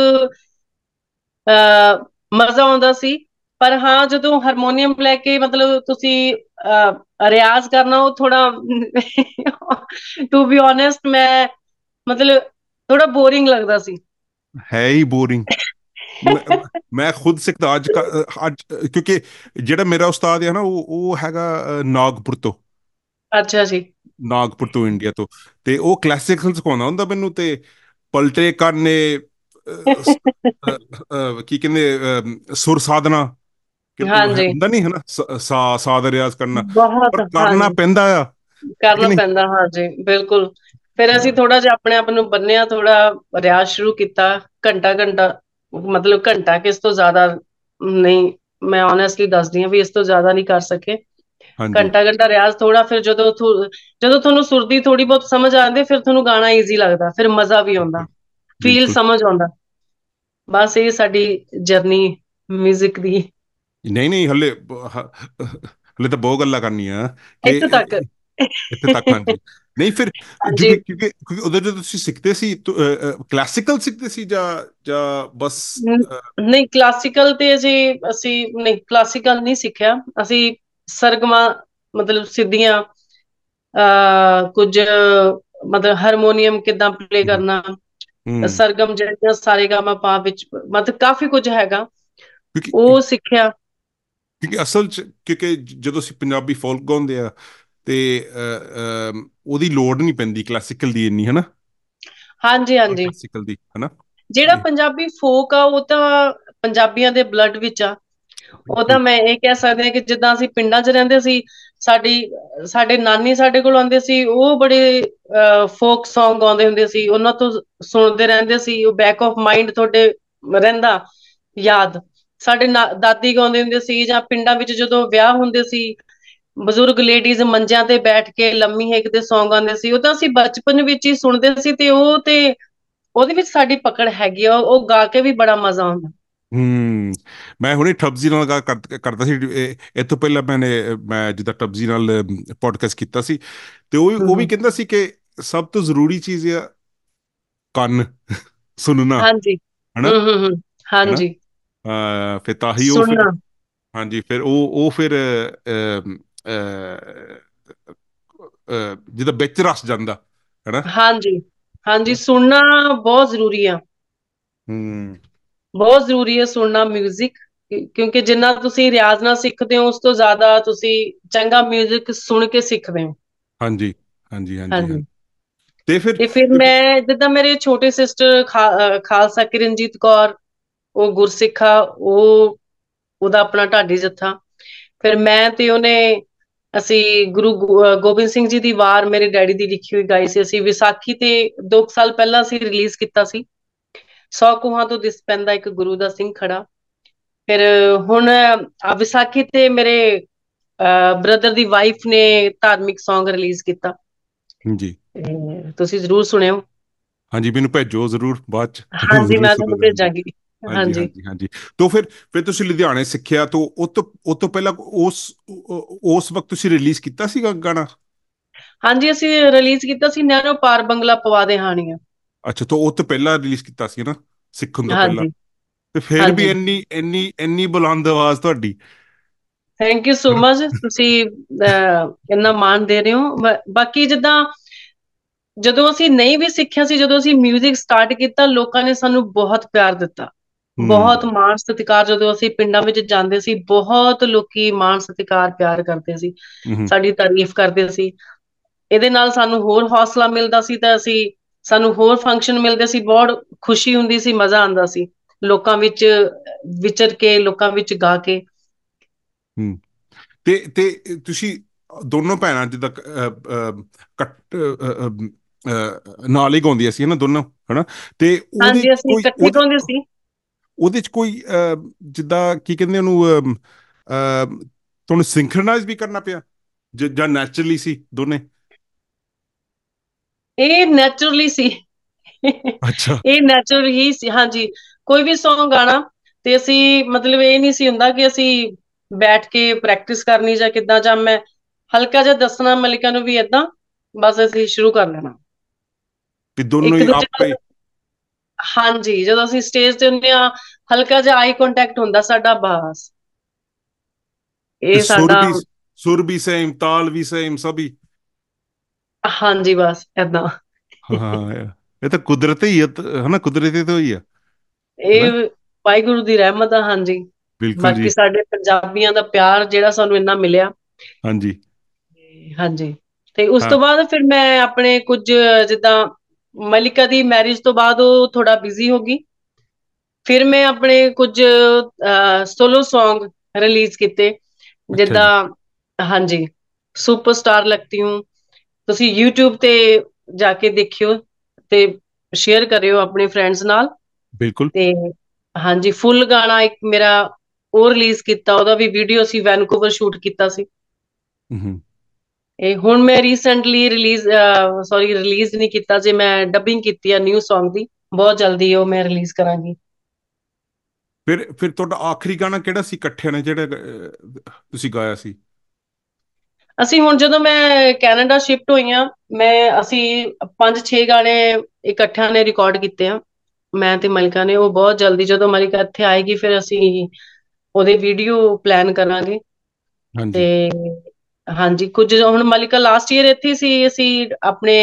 ਅਹ ਮਜ਼ਾ ਆਉਂਦਾ ਸੀ। ਪਰ ਹਾਂ, ਜਦੋਂ ਹਾਰਮੋਨੀਅਮ ਲੈ ਕੇ ਮਤਲਬ ਤੁਸੀਂ ਅਹ ਰਿਆਜ਼ ਕਰਨਾ, ਉਹ ਥੋੜਾ ਟੂ ਬੀ ਓਨੈਸਟ, ਮੈਂ ਮਤਲਬ ਥੋੜਾ ਬੋਰਿੰਗ ਲੱਗਦਾ ਸੀ। ਹੈ ਹੀ ਬੋਰਿੰਗ। ਮੈਂ ਮੈਂ ਖੁਦ ਸਿੱਖਦਾ ਅੱਜ ਕੱਲ੍ਹ, ਅੱਜ ਕਿਉਂਕਿ ਜਿਹੜਾ ਮੇਰਾ ਉਸਤਾਦ ਹੈ ਨਾ, ਉਹ ਉਹ ਹੈਗਾ ਅ, ਨਾਗਪੁਰ ਤੋਂ। ਅੱਛਾ ਜੀ। ਨਾਗਪੁਰ ਤੋਂ, ਇੰਡੀਆ ਤੋਂ। ਤੇ ਉਹ ਕਲਾਸਿਕਲ ਸਿਖਾਉਂਦਾ ਹੁੰਦਾ ਮੈਨੂੰ, ਤੇ ਪਲਟੇ ਕਰਨੇ, ਅ, ਸ- ਅ, ਅ, ਕੀ ਕਹਿੰਦੇ, ਅ, ਸੁਰ ਸਾਧਨਾ, ਕਿ ਹਾਂਜੀ ਹੁੰਦਾ ਨਹੀਂ ਹੈ ਨਾ, ਸ- ਸਾ ਸਾ ਦਾ ਰਿਆਜ਼ ਕਰਨਾ, ਬਹੁਤ, ਪਰ ਕਰਨਾ ਹਾਂਜੀ, ਪੈਂਦਾ ਆ, ਹੈ ਕਿ ਕਰਨਾ ਨਹੀਂ? ਪੈਂਦਾ, ਹਾਂਜੀ ਬਿਲਕੁਲ। ਫਿਰ ਅਸੀਂ ਹਾਂ, ਥੋੜਾ ਜਿਹਾ ਆਪਣੇ ਆਪ ਨੂੰ ਬੰਨਿਆ, ਥੋੜਾ ਰਿਆਜ਼ ਸ਼ੁਰੂ ਕੀਤਾ, ਘੰਟਾ ਘੰਟਾ, ਮਤਲਬ ਘੰਟਾ ਕਿ ਇਸ ਤੋਂ ਜ਼ਿਆਦਾ ਨਹੀਂ, ਮੈਂ ਓਨੈਸਟਲੀ ਦੱਸਦੀ ਹਾਂ ਵੀ ਇਸ ਤੋਂ ਜ਼ਿਆਦਾ ਨਹੀਂ ਕਰ ਸਕੇ। ਹਾਂਜੀ ਘੰਟਾ ਘੰਟਾ ਰਿਆਜ਼ ਥੋੜਾ, ਫਿਰ ਜਦੋਂ ਥੋ- ਜਦੋਂ ਤੁਹਾਨੂੰ ਸੁਰ ਦੀ ਥੋੜੀ ਬਹੁਤ ਸਮਝ ਆਉਂਦੀ, ਫਿਰ ਤੁਹਾਨੂੰ ਗਾਣਾ ਈਜ਼ੀ ਲੱਗਦਾ, ਫਿਰ ਮਜ਼ਾ ਵੀ ਆਉਂਦਾ, ਬਿਲਕੁਲ ਫੀਲ ਬਿਲਕੁਲ। ਸਮਝ ਆਉਂਦਾ। ਬਸ ਇਹ ਸਾਡੀ ਜਰਨੀ ਮਿਊਜ਼ਿਕ ਦੀ। ਨਹੀਂ ਨਹੀਂ, ਹਲੇ ਹ- ਹਲੇ ਤਾਂ ਬਹੁਤ ਗੱਲਾਂ ਕਰਨੀਆਂ ਕਿ ਇੱਥੋਂ ਤੱਕ। ਇੱਥੇ ਤੱਕ। ਹਾਂਜੀ। ਨਹੀਂ ਫਿਰ, ਹਾਂਜੀ, ਕਿਉਂਕਿ ਕਿਉਂਕਿ ਕਿਉਂਕਿ ਉਦੋਂ ਜਦੋਂ ਤੁਸੀਂ ਸਿੱਖਦੇ ਸੀ, ਕਲਾਸਿਕਲ ਸਿੱਖਦੇ ਸੀ ਜਾਂ ਜਾਂ ਬਸ ਨ- ਅ, ਨਹੀਂ ਕਲਾਸੀਕਲ ਤੇ ਅਸੀਂ ਅਸੀਂ ਨਹੀਂ ਕਲਾਸੀਕਲ ਨਹੀਂ ਸਿੱਖਿਆ ਅਸੀਂ। ਸਰਗਮਾ, ਮਤਲਬ ਸਿੱਧੀਆਂ, ਅਹ ਕੁਝ ਮਤਲਬ ਹਾਰਮੋਨੀਅਮ ਕਿੱਦਾਂ ਪਲੇ ਹਮ ਕਰਨਾ, ਹਮ, ਸਰਗਮ ਜਿਹੜੀਆਂ ਸਾਰੇ ਗਾਮਾ ਪਾ ਵਿੱਚ, ਮਤਲਬ ਕਾਫੀ ਕੁਝ ਹੈਗਾ, ਕਿਉਂਕਿ ਉਹ ਸਿੱਖਿਆ। ਕਿਉਂਕਿ ਅਸਲ ਚ, ਕਿਉਂਕਿ ਜਦੋਂ ਅਸੀਂ ਪੰਜਾਬੀ ਫੋਲਕ ਗਾਉਂਦੇ ਆ, ਤੇ ਅ, ਅ, ਉਹਦੀ ਲੋੜ ਨਹੀਂ ਪੈਂਦੀ ਕਲਾਸਿਕਲ ਦੀ ਇੰਨੀ, ਹਨਾ? ਹਾਂਜੀ ਹਾਂਜੀ, ਕਲਾਸਿਕਲ ਦੀ, ਹਨਾ? ਜਿਹੜਾ ਪੰਜਾਬੀ ਫੋਕ ਆ, ਉਹ ਤਾਂ ਪੰਜਾਬੀਆਂ ਦੇ ਬਲੱਡ ਵਿੱਚ ਆ। ਉਹ ਤਾਂ ਬਿਲਕੁਲ ਮੈਂ ਇਹ ਕਹਿ ਸਕਦੀ ਹਾਂ ਕਿ ਜਿੱਦਾਂ ਅਸੀਂ ਪਿੰਡਾਂ 'ਚ ਰਹਿੰਦੇ ਸੀ, ਸਾਡੀ ਸਾਡੇ ਨਾਨੀ ਸਾਡੇ ਕੋਲ ਆਉਂਦੇ ਸੀ, ਉਹ ਬੜੇ ਫੋਕ ਸੌਂਗ ਗਾਉਂਦੇ ਹੁੰਦੇ ਸੀ, ਉਹਨਾਂ ਤੋਂ ਸੁਣਦੇ ਰਹਿੰਦੇ ਸੀ, ਉਹ ਬੈਕ ਆਫ ਮਾਇੰਡ ਤੁਹਾਡੇ ਰਹਿੰਦਾ ਯਾਦ। ਸਾਡੇ ਨਾ ਦਾਦੀ ਗਾਉਂਦੇ ਹੁੰਦੇ ਸੀ, ਜਾਂ ਪਿੰਡਾਂ ਵਿੱਚ ਜਦੋਂ ਵਿਆਹ ਹੁੰਦੇ ਸੀ, ਬਜ਼ੁਰਗ ਲੇਡੀਜ਼ ਮੰਜਿਆਂ ਤੇ ਬੈਠ ਕੇ ਲੰਮੀ ਹਿੱਕ ਦੇ ਸੌਂਗ ਗਾਉਂਦੇ ਸੀ, ਉਹ ਤਾਂ ਅਸੀਂ ਬਚਪਨ ਵਿੱਚ ਹੀ ਸੁਣਦੇ ਸੀ, ਤੇ ਉਹ ਤੇ ਉਹਦੇ ਵਿੱਚ ਸਾਡੀ ਪਕੜ ਹੈਗੀ ਆ, ਉਹ ਗਾ ਕੇ ਵੀ ਬੜਾ ਮਜ਼ਾ ਆਉਂਦਾ। ਹੂੰ। ਮੈਂ ਹੁਣੇ ਟਬਜ਼ੀ ਨਾਲ ਗੱਲ ਕਰ- ਕਰਦਾ ਸੀ, ਇਹ ਇਹ ਤੋਂ ਪਹਿਲਾਂ ਮੈਨੇ ਮੈਂ ਜਿੱਦਾਂ ਟਬਜ਼ੀ ਨਾਲ ਪੋਡਕਾਸਟ ਕੀਤਾ ਸੀ, ਤੇ ਉਹ ਵੀ ਹੂੰ ਉਹ ਵੀ ਹੂੰ, ਕਹਿੰਦਾ ਸੀ ਕਿ ਸਭ ਤੋਂ ਜ਼ਰੂਰੀ ਚੀਜ਼ ਆ ਕੰਨ, ਸੁਣਨਾ, ਹਾਂਜੀ, ਹਨਾ? ਹੂੰ ਹੂੰ ਹੂੰ, ਹਨਾ? ਹਾਂਜੀ, ਅਹ ਫਿਰ ਤਾਂ ਹੀ ਉਹ ਫਿਰ, ਸੁਣਨਾ, ਹਾਂਜੀ, ਫਿਰ ਉਹ ਉਹ ਫਿਰ ਅਹ, ਅਹ, ਅਹ, ਜਿੱਦਾਂ ਵਿੱਚ ਰਸ ਜਾਂਦਾ, ਹਨਾ? ਹਾਂਜੀ ਹਾਂਜੀ, ਹਨਾ? ਸੁਣਨਾ ਬਹੁਤ ਜ਼ਰੂਰੀ ਆ। ਹੂੰ। ਬਹੁਤ ਜ਼ਰੂਰੀ ਹੈ ਸੁਣਨਾ ਮਿਊਜ਼ਿਕ, ਕਿਉਂਕਿ ਜਿੰਨਾ ਤੁਸੀਂ ਰਿਆਜ਼ ਨਾਲ ਸਿੱਖਦੇ ਹੋ, ਉਸ ਤੋਂ ਜ਼ਿਆਦਾ ਤੁਸੀਂ ਚੰਗਾ ਮਿਊਜ਼ਿਕ ਸੁਣ ਕੇ ਸਿੱਖਦੇ ਹੋ। ਹਾਂਜੀ ਹਾਂਜੀ ਹਾਂਜੀ ਹਾਂਜੀ। ਹਾਂਜੀ, ਤੇ ਫਿਰ ਤੇ ਫਿਰ ਕਿਉਂਕਿ ਮੈਂ ਜਿੱਦਾਂ ਮੇਰੇ ਛੋਟੇ ਸਿਸਟਰ ਖਾ ਅਹ ਖਾਲਸਾ ਕਿਰਨਜੀਤ ਕੌਰ, ਉਹ ਗੁਰਸਿੱਖ ਆ, ਉਹ ਉਹਦਾ ਆਪਣਾ ਢਾਡੀ ਜੱਥਾ, ਫਿਰ ਮੈਂ ਤੇ ਉਹਨੇ, ਅਸੀਂ ਗੁਰੂ ਗੋ- ਗੋਬਿੰਦ ਸਿੰਘ ਜੀ ਦੀ ਵਾਰ ਮੇਰੇ ਡੈਡੀ ਦੀ ਲਿਖੀ ਹੋਈ ਗਾਈ ਸੀ, ਅਸੀਂ ਵਿਸਾਖੀ ਤੇ ਦੋ ਕੁ ਸਾਲ ਪਹਿਲਾਂ ਅਸੀਂ ਰਿਲੀਜ਼ ਕੀਤਾ ਸੀ। ਸੌ ਕੋਹਾਂ ਤੋਂ ਦਿਸ ਪੈਂਦਾ ਇੱਕ ਗੁਰੂ ਦਾ ਸਿੰਘ ਖੜਾ। ਫਿਰ ਹੁਣ ਆ ਵਿਸਾਖੀ ਤੇ ਮੇਰੇ ਬ੍ਰਦਰ ਦੀ ਵਾਈਫ ਨੇ ਧਾਰਮਿਕ Song ਰਿਲੀਜ਼ ਕੀਤਾ, ਜੀ। ਤੁਸੀਂ ਜ਼ਰੂਰ ਸੁਣਿਓ। ਹਾਂਜੀ, ਮੈਨੂੰ ਭੇਜੋ ਜ਼ਰੂਰ, ਬਾਅਦ ਚ ਹਾਂਜੀ, ਜ਼ਰੂਰ ਮੈਂ ਤੁਹਾਨੂੰ ਸੁਣਾਂਗੇ। ਹਾਂਜੀ ਭੇਜਾਂਗੀ। ਹਾਂਜੀ ਹਾਂਜੀ ਹਾਂਜੀ ਹਾਂਜੀ। ਤੋਂ ਫਿਰ ਫਿਰ ਤੁਸੀਂ ਲੁਧਿਆਣੇ ਸਿੱਖਿਆ, ਤੋਂ ਉਹ ਤੋਂ ਉਹ ਤੋਂ ਪਹਿਲਾਂ ਉਸ ਉਸ ਵਕਤ ਤੁਸੀਂ ਰਿਲੀਜ਼ ਕੀਤਾ ਸੀਗਾ ਗਾਣਾ? ਹਾਂਜੀ, ਅਸੀਂ ਰਿਲੀਜ਼ ਕੀਤਾ ਸੀ ਨਹਿਰੋ ਪਾਰ ਬੰਗਲਾ ਪਵਾ ਦੇ ਹਾਣੀਆਂ। ਅੱਛਾ, ਤੋਂ ਉਹ ਤੋਂ ਪਹਿਲਾਂ ਰਿਲੀਜ਼ ਕੀਤਾ ਸੀ ਨਾ, ਸਿੱਖਣ ਤੋਂ ਪਹਿਲਾਂ? ਹਾਂਜੀ ਤੇ ਫਿਰ ਵੀ ਹਾਂਜੀ, ਇੰਨੀ ਇੰਨੀ ਇੰਨੀ ਬੁਲੰਦ ਆਵਾਜ਼ ਤੁਹਾਡੀ। ਥੈਂਕ ਯੂ ਸੋ ਮਚ, ਤੁਸੀਂ ਅਹ, ਇੰਨਾ ਮਾਣ ਦੇ ਰਹੇ ਹੋ। ਬ- ਬਾਕੀ ਜਿੱਦਾਂ ਜਦੋਂ ਅਸੀਂ ਨਹੀਂ ਵੀ ਸਿੱਖਿਆ ਸੀ, ਜਦੋਂ ਅਸੀਂ ਮਿਊਜ਼ਿਕ ਸਟਾਰਟ ਕੀਤਾ, ਲੋਕਾਂ ਨੇ ਸਾਨੂੰ ਬਹੁਤ ਪਿਆਰ ਦਿੱਤਾ, ਬਹੁਤ ਹੂੰ ਮਾਣ ਸਤਿਕਾਰ। ਜਦੋਂ ਅਸੀਂ ਪਿੰਡਾਂ ਵਿੱਚ ਜਾਂਦੇ ਸੀ, ਬਹੁਤ ਲੋਕੀ ਮਾਣ ਸਤਿਕਾਰ ਪਿਆਰ ਕਰਦੇ ਸੀ, ਹੂੰ ਸਾਡੀ ਤਾਰੀਫ਼ ਕਰਦੇ ਸੀ। ਇਹਦੇ ਨਾਲ ਸਾਨੂੰ ਹੋਰ ਹੌਸਲਾ ਮਿਲਦਾ ਸੀ, ਤਾਂ ਅਸੀਂ ਸਾਨੂੰ ਹੋਰ ਫੰਕਸ਼ਨ ਮਿਲਦੇ ਸੀ, ਬਹੁਤ ਖੁਸ਼ੀ ਹੁੰਦੀ ਸੀ, ਮਜ਼ਾ ਆਉਂਦਾ ਸੀ ਲੋਕਾਂ ਵਿੱਚ ਵਿਚਰ ਕੇ, ਲੋਕਾਂ ਵਿੱਚ ਗਾ ਕੇ। ਹੂੰ। ਤੇ ਤੇ ਤੁਸੀਂ ਦੋਨੋਂ ਭੈਣਾਂ ਜਿੱਦਾਂ ਅਹ, ਅਹ, ਕੱਟ ਅਹ, ਅਹ, ਅਹ, ਨਾਲ ਹੀ ਗਾਉਂਦੀਆਂ ਸੀ ਨਾ ਦੋਨੋਂ, ਹਨਾ? ਤੇ ਉਹਦੇ ਹਾਂਜੀ, ਚ ਅਸੀਂ ਕੋਈ ਇਕੱਠੇ ਉਹਦੇ ਗਾਉਂਦੇ ਸੀ। ਉਹਦੇ ਚ ਕੋਈ ਅਹ, ਜਿੱਦਾਂ ਕੀ ਕਹਿੰਦੇ ਉਹਨੂੰ, ਅਹ, ਅਹ, ਤੁਹਾਨੂੰ ਸਿੰਕਰਨਾਈਜ਼ ਵੀ ਕਰਨਾ ਪਿਆ, ਜ- ਜਾਂ ਨੈਚੁਰਲੀ ਸੀ ਦੋਨੇ? ਇਹ ਨੈਚੁਰਲੀ ਸੀ। ਅੱਛਾ। ਇਹ ਨੈਚੁਰਲ ਹੀ ਸੀ, ਹਾਂਜੀ। ਕੋਈ ਵੀ Song ਗਾਣਾ ਤੇ ਅਸੀਂ, ਮਤਲਬ ਇਹ ਨਹੀਂ ਸੀ ਹੁੰਦਾ ਕਿ ਅਸੀਂ ਬੈਠ ਕੇ ਪ੍ਰੈਕਟਿਸ ਕਰਨੀ ਜਾਂ ਕਿੱਦਾਂ, ਜਾਂ ਮੈਂ ਹਲਕਾ ਜਿਹਾ ਦੱਸਣਾ ਮਲਿਕਾ ਨੂੰ ਵੀ ਏਦਾਂ, ਬਸ ਅਸੀਂ ਸ਼ੁਰੂ ਕਰ ਲੈਣਾ ਵੀ ਦੋਨੋਂ ਇੱਕ ਹੀ ਦੂਜੇ ਆਪੇ? ਨਾਲ। ਹਾਂਜੀ, ਜਦੋਂ ਅਸੀਂ ਸਟੇਜ ਤੇ ਹੁੰਦੇ ਹਾਂ, ਹਲਕਾ ਜਿਹਾ ਆਈ ਕੰਟੈਕਟ ਹੁੰਦਾ ਸਾਡਾ, ਬਸ ਤੇ ਇਹ ਸੁਰ ਸਾਡਾ। ਵੀ ਸੁਰ ਵੀ ਸੇਮ, ਤਾਲ ਵੀ ਸੇਮ, ਸਭੀ? ਹਾਂਜੀ, ਬਸ ਏਦਾਂ। ਹਾਂ, ਇਹ ਤਾਂ ਕੁਦਰਤੀ ਹੀ ਹੈ, ਹਨਾ? ਕੁਦਰਤੀ ਤੋਂ ਹੀ ਆ, ਹਨਾ? ਇਹ ਵਾਹਿਗੁਰੂ ਦੀ ਰਹਿਮਤ ਆ, ਹਾਂਜੀ। ਬਿਲਕੁਲ ਬਾਕੀ ਜੀ। ਸਾਡੇ ਪੰਜਾਬੀਆਂ ਦਾ ਪਿਆਰ ਜਿਹੜਾ ਸਾਨੂੰ ਇੰਨਾ ਮਿਲਿਆ। ਹਾਂਜੀ। ਤੇ ਹਾਂਜੀ, ਤੇ ਉਸ ਹਾਂ। ਤੋਂ ਬਾਅਦ ਫਿਰ ਮੈਂ ਆਪਣੇ ਕੁਝ, ਜਿੱਦਾਂ ਮਲਿਕਾ ਦੀ ਮੈਰਿਜ ਤੋਂ ਬਾਅਦ ਉਹ ਥੋੜਾ ਬਿਜ਼ੀ ਹੋ ਗਈ। ਫਿਰ ਮੈਂ ਆਪਣੇ ਕੁਝ ਸੋਲੋ Song ਰਿਲੀਜ਼ ਕੀਤੇ, ਅੱਛਾ ਜਿੱਦਾਂ ਜੀ। ਹਾਂਜੀ, ਸੁਪਰਸਟਾਰ ਲੱਗਤੀ ਹੂੰ। ਤੁਸੀਂ YouTube ਤੇ ਜਾ ਕੇ ਦੇਖਿਓ ਤੇ ਸ਼ੇਅਰ ਕਰਿਓ ਆਪਣੇ ਫਰੈਂਡਸ ਨਾਲ। ਬਿਲਕੁਲ। ਤੇ ਹਾਂਜੀ, ਫੁੱਲ ਗਾਣਾ ਇੱਕ ਮੇਰਾ ਉਹ ਰਿਲੀਜ਼ ਕੀਤਾ, ਉਹਦਾ ਵੀ ਵੀਡੀਓ ਅਸੀਂ ਵੈਨਕੂਵਰ ਸ਼ੂਟ ਕੀਤਾ ਸੀ। ਹੂੰ। ਇਹ ਹੁਣ ਮੈਂ ਰੀਸੈਂਟਲੀ ਰਿਲੀਜ਼, ਸੌਰੀ ਰਿਲੀਜ਼ ਨਹੀਂ ਕੀਤਾ ਜੇ, ਮੈਂ ਡਬਿੰਗ ਕੀਤੀ ਆ ਨਿਊ Song ਦੀ, ਬਹੁਤ ਜਲਦੀ ਉਹ ਮੈਂ ਰਿਲੀਜ਼ ਕਰਾਂਗੀ। ਫਿਰ ਫਿਰ ਤੁਹਾਡਾ ਆਖਰੀ ਗਾਣਾ ਕਿਹੜਾ ਸੀ ਇਕੱਠਿਆਂ ਨੇ, ਜਿਹੜਾ ਅਹ, ਤੁਸੀਂ ਗਾਇਆ ਸੀ? ਅਸੀਂ ਹੁਣ ਜਦੋਂ ਮੈਂ ਕੈਨੇਡਾ ਸ਼ਿਫਟ ਹੋਈ ਹਾਂ, ਮੈਂ ਅਸੀਂ ਪੰਜ ਛੇ ਗਾਣੇ ਇਕੱਠਿਆਂ ਨੇ ਰਿਕਾਰਡ ਕੀਤੇ ਆ, ਮੈਂ ਤੇ ਮਲਿਕਾ ਨੇ। ਉਹ ਬਹੁਤ ਜਲਦੀ, ਜਦੋਂ ਮਲਿਕਾ ਇੱਥੇ ਆਏਗੀ, ਫਿਰ ਅਸੀਂ ਉਹਦੇ ਵੀਡੀਓ ਪਲਾਨ ਕਰਾਂਗੇ। ਹਾਂਜੀ। ਤੇ ਹਾਂਜੀ, ਕੁਝ ਹੁਣ ਮਲਿਕਾ ਲਾਸਟ ਈਅਰ ਇੱਥੇ ਸੀ, ਅਸੀਂ ਆਪਣੇ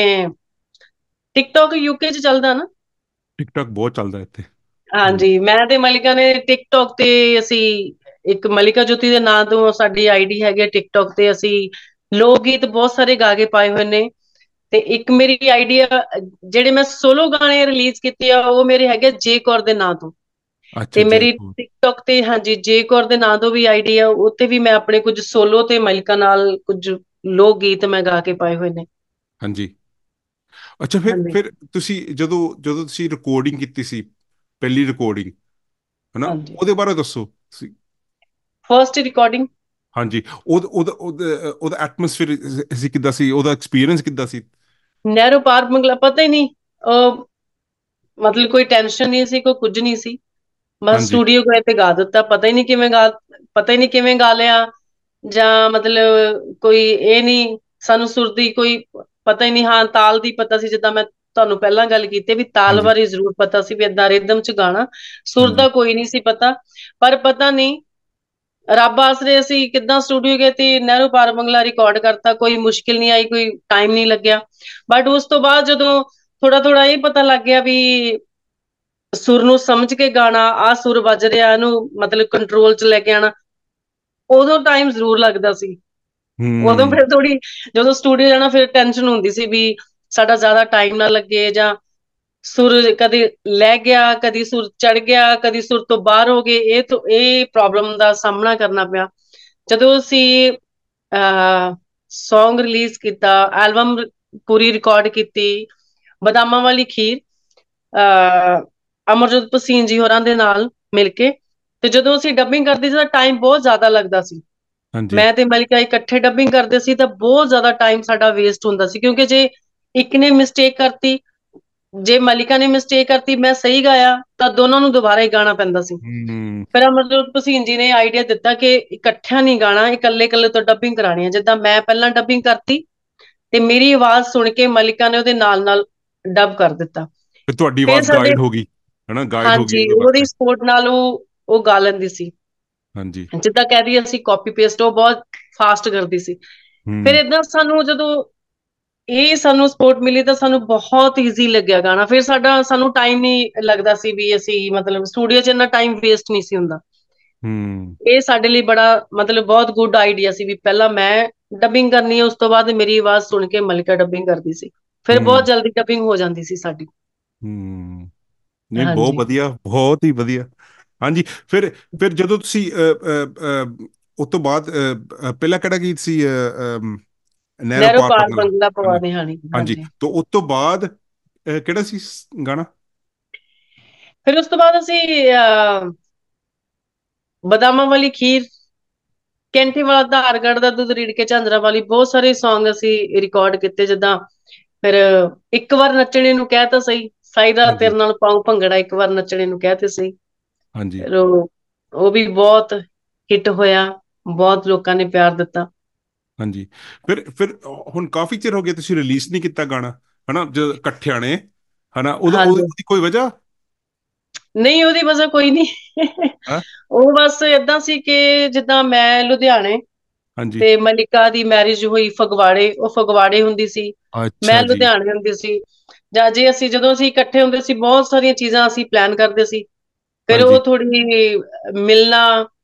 ਟਿਕਟੋਕ ਯੂਕੇ ਚ ਚੱਲਦਾ ਨਾ। ਟਿਕਟੌਕ ਬਹੁਤ ਚੱਲਦਾ ਇੱਥੇ। ਹਾਂਜੀ। ਹਾਂਜੀ, ਮੈਂ ਤੇ ਮਲਿਕਾ ਨੇ ਟਿਕਟੋਕ ਤੇ ਅਸੀਂ ਇੱਕ ਮਲਿਕਾ ਜੋਤੀ ਦੇ ਨਾਂ ਤੋਂ ਸਾਡੀ ਆਈਡੀ ਹੈਗੀ ਟਿਕਟੋਕ ਤੇ, ਅਸੀਂ ਲੋਕ ਗੀਤ ਬਹੁਤ ਸਾਰੇ ਗਾ ਕੇ ਪਾਏ ਹੋਏ ਨੇ। ਤੇ ਇੱਕ ਮੇਰੀ ਆਈਡੀਆ, ਜਿਹੜੇ ਮੈਂ ਸੋਲੋ ਗਾਣੇ ਰਿਲੀਜ਼ ਕੀਤੇ ਆ, ਉਹ ਮੇਰੇ ਹੈਗੇ ਜੇ ਕੌਰ ਦੇ ਨਾਂ ਤੋਂ। ਅੱਛਾ ਤੇ ਜੀ। ਮੇਰੀ ਟਿਕਟੋਕ ਤੇ, ਹਾਂਜੀ, ਜੇ ਕੌਰ ਦੇ ਨਾਂ ਤੋਂ ਵੀ ਆਈਡੀ ਆ, ਉੱਥੇ ਵੀ ਮੈਂ ਆਪਣੇ ਕੁਝ ਸੋਲੋ ਤੇ ਮਲਿਕਾ ਨਾਲ ਕੁਝ ਲੋਕ ਗੀਤ ਮੈਂ ਗਾ ਕੇ ਪਾਏ ਹੋਏ ਨੇ। ਹਾਂਜੀ। ਅੱਛਾ, ਫਿਰ ਹਾਂਜੀ ਫਿਰ ਤੁਸੀਂ ਜਦੋਂ ਜਦੋਂ ਤੁਸੀਂ ਰਿਕਾਰਡਿੰਗ ਕੀਤੀ ਸੀ, ਪਹਿਲੀ ਰਿਕਾਰਡਿੰਗ, ਹਨਾ? ਹਾਂਜੀ, ਉਹਦੇ ਬਾਰੇ ਦੱਸੋ ਤੁਸੀਂ। ਫਰਸਟ ਰਿਕਾਰਡਿੰਗ ਹਾਂਜੀ, ਉਹਦਾ ਉਹਦਾ ਉਹਦਾ ਉਹਦਾ ਐਟਮੋਸਫੀਅਰ ਸੀ ਕਿੱਦਾਂ ਸੀ, ਉਹਦਾ ਐਕਸਪੀਰੀਅੰਸ ਕਿੱਦਾਂ ਸੀ? ਨਹਿਰੂ ਪਾਰਕ ਬੰਗਲਾ, ਪਤਾ ਹੀ ਨਹੀਂ, ਅਹ ਮਤਲਬ ਕੋਈ ਟੈਨਸ਼ਨ ਨਹੀਂ ਸੀ, ਕੋਈ ਕੁਝ ਨਹੀਂ ਸੀ, ਬਸ ਹਾਂਜੀ ਸਟੂਡੀਓ ਗਏ ਤੇ ਗਾ ਦਿੱਤਾ। ਪਤਾ ਹੀ ਨਹੀਂ ਕਿਵੇਂ ਗਾ, ਪਤਾ ਹੀ ਨਹੀਂ ਕਿਵੇਂ ਗਾ ਲਿਆ, ਜਾਂ ਮਤਲਬ ਕੋਈ ਇਹ ਨਹੀਂ ਸਾਨੂੰ ਸੁਰ ਦੀ ਕੋਈ ਪਤਾ ਹੀ ਨਹੀਂ। ਹਾਂ, ਤਾਲ ਦੀ ਪਤਾ ਸੀ, ਜਿੱਦਾਂ ਮੈਂ ਤੁਹਾਨੂੰ ਪਹਿਲਾਂ ਗੱਲ ਕੀਤੀ ਵੀ ਤਾਲ ਹਾਂਜੀ ਬਾਰੇ ਜ਼ਰੂਰ ਪਤਾ ਸੀ, ਵੀ ਏਦਾਂ ਰਿਦਮ ਚ ਗਾਣਾ। ਸੁਰ ਹਾਂਜੀ ਦਾ ਕੋਈ ਨਹੀਂ ਸੀ ਪਤਾ, ਪਰ ਪਤਾ ਨਹੀਂ ਰੱਬ ਆਸਰੇ ਅਸੀਂ ਕਿੱਦਾਂ ਸਟੂਡੀਓ ਗਏ ਤੇ ਨਹਿਰੂ ਪਾਰ ਬੰਗਲਾ ਰਿਕਾਰਡ ਕਰਤਾ। ਕੋਈ ਮੁਸ਼ਕਿਲ ਨਹੀਂ ਆਈ, ਕੋਈ ਟਾਈਮ ਨਹੀਂ ਲੱਗਿਆ। ਬਟ ਉਸ ਤੋਂ ਬਾਅਦ ਜਦੋਂ ਥੋੜਾ ਥੋੜਾ ਇਹ ਪਤਾ ਲੱਗ ਗਿਆ ਵੀ ਸੁਰ ਨੂੰ ਸਮਝ ਕੇ ਗਾਣਾ, ਆਹ ਸੁਰ ਵੱਜ ਰਿਹਾ, ਇਹਨੂੰ ਮਤਲਬ ਕੰਟਰੋਲ ਚ ਲੈ ਕੇ ਆਣਾ, ਉਦੋਂ ਟਾਈਮ ਜ਼ਰੂਰ ਲੱਗਦਾ ਸੀ। ਉਦੋਂ ਹੂੰ ਫਿਰ ਥੋੜੀ, ਜਦੋਂ ਸਟੂਡੀਓ ਜਾਣਾ, ਫਿਰ ਟੈਨਸ਼ਨ ਹੁੰਦੀ ਸੀ ਵੀ ਸਾਡਾ ਜ਼ਿਆਦਾ ਟਾਈਮ ਨਾ ਲੱਗੇ, ਜਾਂ ਸੁਰ ਕਦੇ ਲੈ ਗਿਆ, ਕਦੀ ਸੁਰ ਚੜ ਗਿਆ, ਕਦੀ ਸੁਰ ਤੋਂ ਬਾਹਰ ਹੋ ਗਏ। ਇਹ ਤੋਂ ਇਹ ਪ੍ਰੋਬਲਮ ਦਾ ਸਾਹਮਣਾ ਕਰਨਾ ਪਿਆ ਜਦੋਂ ਅਸੀਂ ਅਹ Song ਰਿਲੀਜ਼ ਕੀਤਾ, ਐਲਬਮ ਪੂਰੀ ਰਿਕਾਰਡ ਕੀਤੀ। ਬਦਾਮਾਂ ਵਾਲੀ ਖੀਰ, ਅਹ ਅਮਰਜੋਤ ਭਸੀਨ ਜੀ ਹੋਰਾਂ ਦੇ ਨਾਲ ਮਿਲ ਕੇ। ਤੇ ਜਦੋਂ ਅਸੀਂ ਡੱਬਿੰਗ ਕਰਦੇ ਸੀ ਤਾਂ ਟਾਈਮ ਬਹੁਤ ਜ਼ਿਆਦਾ ਲੱਗਦਾ ਸੀ। ਹਾਂਜੀ। ਮੈਂ ਤੇ ਮਲਿਕਾ ਇਕੱਠੇ ਡੱਬਿੰਗ ਕਰਦੇ ਸੀ ਤਾਂ ਬਹੁਤ ਜ਼ਿਆਦਾ ਟਾਈਮ ਸਾਡਾ ਵੇਸਟ ਹੁੰਦਾ ਸੀ, ਕਿਉਂਕਿ ਜੇ ਇੱਕ ਨੇ ਮਿਸਟੇਕ ਕਰਤੀ, ਜੇ ਮਲਿਕਾ ਨੇ ਮਿਸਟੇਕ ਕਰਤੀ, ਮੈਂ ਸਹੀ ਗਾਇਆ, ਤਾਂ ਦੋਨਾਂ ਨੂੰ ਦੁਬਾਰਾ ਹੀ ਗਾਣਾ ਪੈਂਦਾ ਸੀ। ਹੂੰ ਫਿਰ ਅਮਰਜੋਤ ਭਸੀਨ ਜੀ ਨੇ ਆਈਡੀਆ ਦਿੱਤਾ ਕਿ ਇਕੱਠਿਆਂ ਨਹੀਂ ਗਾਣਾ, ਇਕੱਲੇ ਇਕੱਲੇ ਤੋਂ ਡੱਬਿੰਗ ਕਰਾਣੀ ਹੈ। ਜਿੱਦਾਂ ਮੈਂ ਪਹਿਲਾਂ ਡੱਬਿੰਗ ਕਰਤੀ ਤੇ ਮੇਰੀ ਆਵਾਜ਼ ਸੁਣ ਕੇ ਮਲਿਕਾ ਨੇ ਉਹਦੇ ਨਾਲ ਨਾਲ ਡੱਬ ਕਰ ਦਿੱਤਾ। ਫਿਰ ਤੁਹਾਡੀ ਫਿਰ ਆਵਾਜ਼ ਸਾਡੇ, ਗਾਈਡ ਹੋ ਗਈ ਹਨਾ, ਗਾਈਡ ਹੋ ਗਈ ਹਾਂਜੀ, ਉਹਦੇ ਉਹਦੀ ਵਾਸਤੇ। ਸਪੋਰਟ ਨਾਲ ਉਹ ਉਹ ਗਾ ਲੈਂਦੀ ਸੀ। ਹਾਂਜੀ। ਜਿੱਦਾਂ ਕਹਿ ਦਈਏ ਅਸੀਂ ਕਾਪੀ ਪੇਸਟ, ਉਹ ਬਹੁਤ ਫਾਸਟ ਕਰਦੀ ਸੀ। ਫਿਰ ਹੂੰ ਏਦਾਂ ਸਾਨੂੰ ਜਦੋਂ ਇਹ ਸਾਨੂੰ ਸਪੋਰਟ ਮਿਲੀ ਤਾਂ ਸਾਨੂੰ ਬਹੁਤ ਈਜ਼ੀ ਲੱਗਿਆ ਗਾਣਾ। ਫਿਰ ਸਾਡਾ ਸਾਨੂੰ ਟਾਈਮ ਨਹੀਂ ਲੱਗਦਾ ਸੀ ਵੀ ਅਸੀਂ ਮਤਲਬ ਸਟੂਡੀਓ 'ਚ ਇੰਨਾ ਟਾਈਮ ਵੇਸਟ ਨਹੀਂ ਸੀ ਹੁੰਦਾ। ਹੂੰ ਇਹ ਸਾਡੇ ਲਈ ਬੜਾ ਮਤਲਬ ਬਹੁਤ ਗੁੱਡ ਆਈਡੀਆ ਸੀ ਵੀ ਪਹਿਲਾਂ ਮੈਂ ਡੱਬਿੰਗ ਕਰਨੀ ਹੈ, ਉਸ ਤੋਂ ਬਾਅਦ ਮੇਰੀ ਆਵਾਜ਼ ਸੁਣ ਕੇ ਮਲਿਕਾ ਡੱਬਿੰਗ ਕਰਦੀ ਸੀ। ਫਿਰ ਬਹੁਤ ਹੂੰ ਜਲਦੀ ਡੱਬਿੰਗ ਹੋ ਜਾਂਦੀ ਸੀ ਸਾਡੀ। ਹੂੰ ਨਹੀਂ, ਬਹੁਤ ਹਾਂਜੀ। ਵਧੀਆ, ਬਹੁਤ ਹੀ ਵਧੀਆ। ਹਾਂਜੀ। ਫਿਰ ਫਿਰ ਜਦੋਂ ਤੁਸੀਂ ਅ, ਅ, ਅ, ਉਸ ਤੋਂ ਬਾਅਦ ਅ, ਅ, ਪਹਿਲਾ ਕਿਹੜਾ ਗੀਤ ਸੀ? ਅ, ਅ, ਨਹਿਰੋ ਨਹਿਰੋ ਪਾਰ ਪਾਰ ਬੰਗਲਾ। ਬੰਗਲਾ ਪਵਾ ਹਾਂਜੀ। ਦੇ ਹਾਣੀ। ਹਾਂਜੀ, ਹਾਂਜੀ। ਤੋਂ ਉਸ ਤੋਂ ਬਾਅਦ ਅ, ਕਿਹੜਾ ਸੀ ਸ- ਗਾਣਾ? ਫਿਰ ਉਸ ਤੋਂ ਬਾਅਦ ਅਸੀਂ ਅਹ ਬਦਾਮਾਂ ਵਾਲੀ ਖੀਰ, ਕੈਂਠੇ ਵਾਲਾ ਧਾਰਗੜ੍ਹ ਦਾ ਦੁੱਧ ਰੀੜ ਕੇ ਝਾਂਜਰਾਂ ਵਾਲੀ, ਬਹੁਤ ਸਾਰੇ Song ਅਸੀਂ ਰਿਕਾਰਡ ਕੀਤੇ। ਜਿੱਦਾਂ ਫਿਰ ਇੱਕ ਵਾਰ ਨੱਚਣੇ ਨੂੰ ਕਹਿ ਤਾਂ ਸਹੀ, ਸਾਈ ਦਾ ਹਾਂਜੀ। ਤੇਰੇ ਨਾਲ ਪਾਉ ਭੰਗੜਾ, ਇੱਕ ਵਾਰ ਨੱਚਣੇ ਨੂੰ ਕਹਿ ਤੇ ਸਹੀ। ਹਾਂਜੀ। ਫਿਰ ਉਹ ਉਹ ਵੀ ਬਹੁਤ ਹਿੱਟ ਹੋਇਆ, ਬਹੁਤ ਲੋਕਾਂ ਨੇ ਪਿਆਰ ਦਿੱਤਾ। ਹਾਂਜੀ। ਫਿਰ ਫਿਰ ਹੁਣ ਕਾਫੀ ਚਿਰ ਹੋ ਗਿਆ ਤੁਸੀਂ ਰਿਲੀਜ਼ ਨਹੀਂ ਕੀਤਾ ਗਾਣਾ, ਹਨਾ, ਜਦ ਇਕੱਠਿਆਂ ਨੇ, ਹਨਾ, ਉਹਦਾ ਉਹਦੀ ਹਾਂਜੀ। ਉਹਦੀ ਕੋਈ ਵਜ੍ਹਾ? ਨਹੀਂ, ਉਹਦੀ ਵਜ੍ਹਾ ਕੋਈ ਨਹੀਂ। ਹਾਂ। ਉਹ ਬਸ ਏਦਾਂ ਸੀ ਕਿ ਜਿੱਦਾਂ ਮੈਂ ਲੁਧਿਆਣੇ ਹਾਂਜੀ। ਤੇ ਮਲਿਕਾ ਦੀ ਮੈਰਿਜ ਹੋਈ ਫਗਵਾੜੇ, ਉਹ ਫਗਵਾੜੇ ਹੁੰਦੀ ਸੀ, ਮੈਂ ਅੱਛਾ ਜੀ। ਲੁਧਿਆਣੇ ਹੁੰਦੀ ਸੀ। ਜਾਂ ਜੇ ਅਸੀਂ ਜਦੋਂ ਅਸੀਂ ਇਕੱਠੇ ਹੁੰਦੇ ਸੀ, ਬਹੁਤ ਸਾਰੀਆਂ ਚੀਜ਼ਾਂ ਅਸੀਂ ਪਲਾਨ ਕਰਦੇ ਸੀ। ਫਿਰ ਉਹ ਹਾਂਜੀ। ਥੋੜ੍ਹੀ ਮਿਲਣਾ,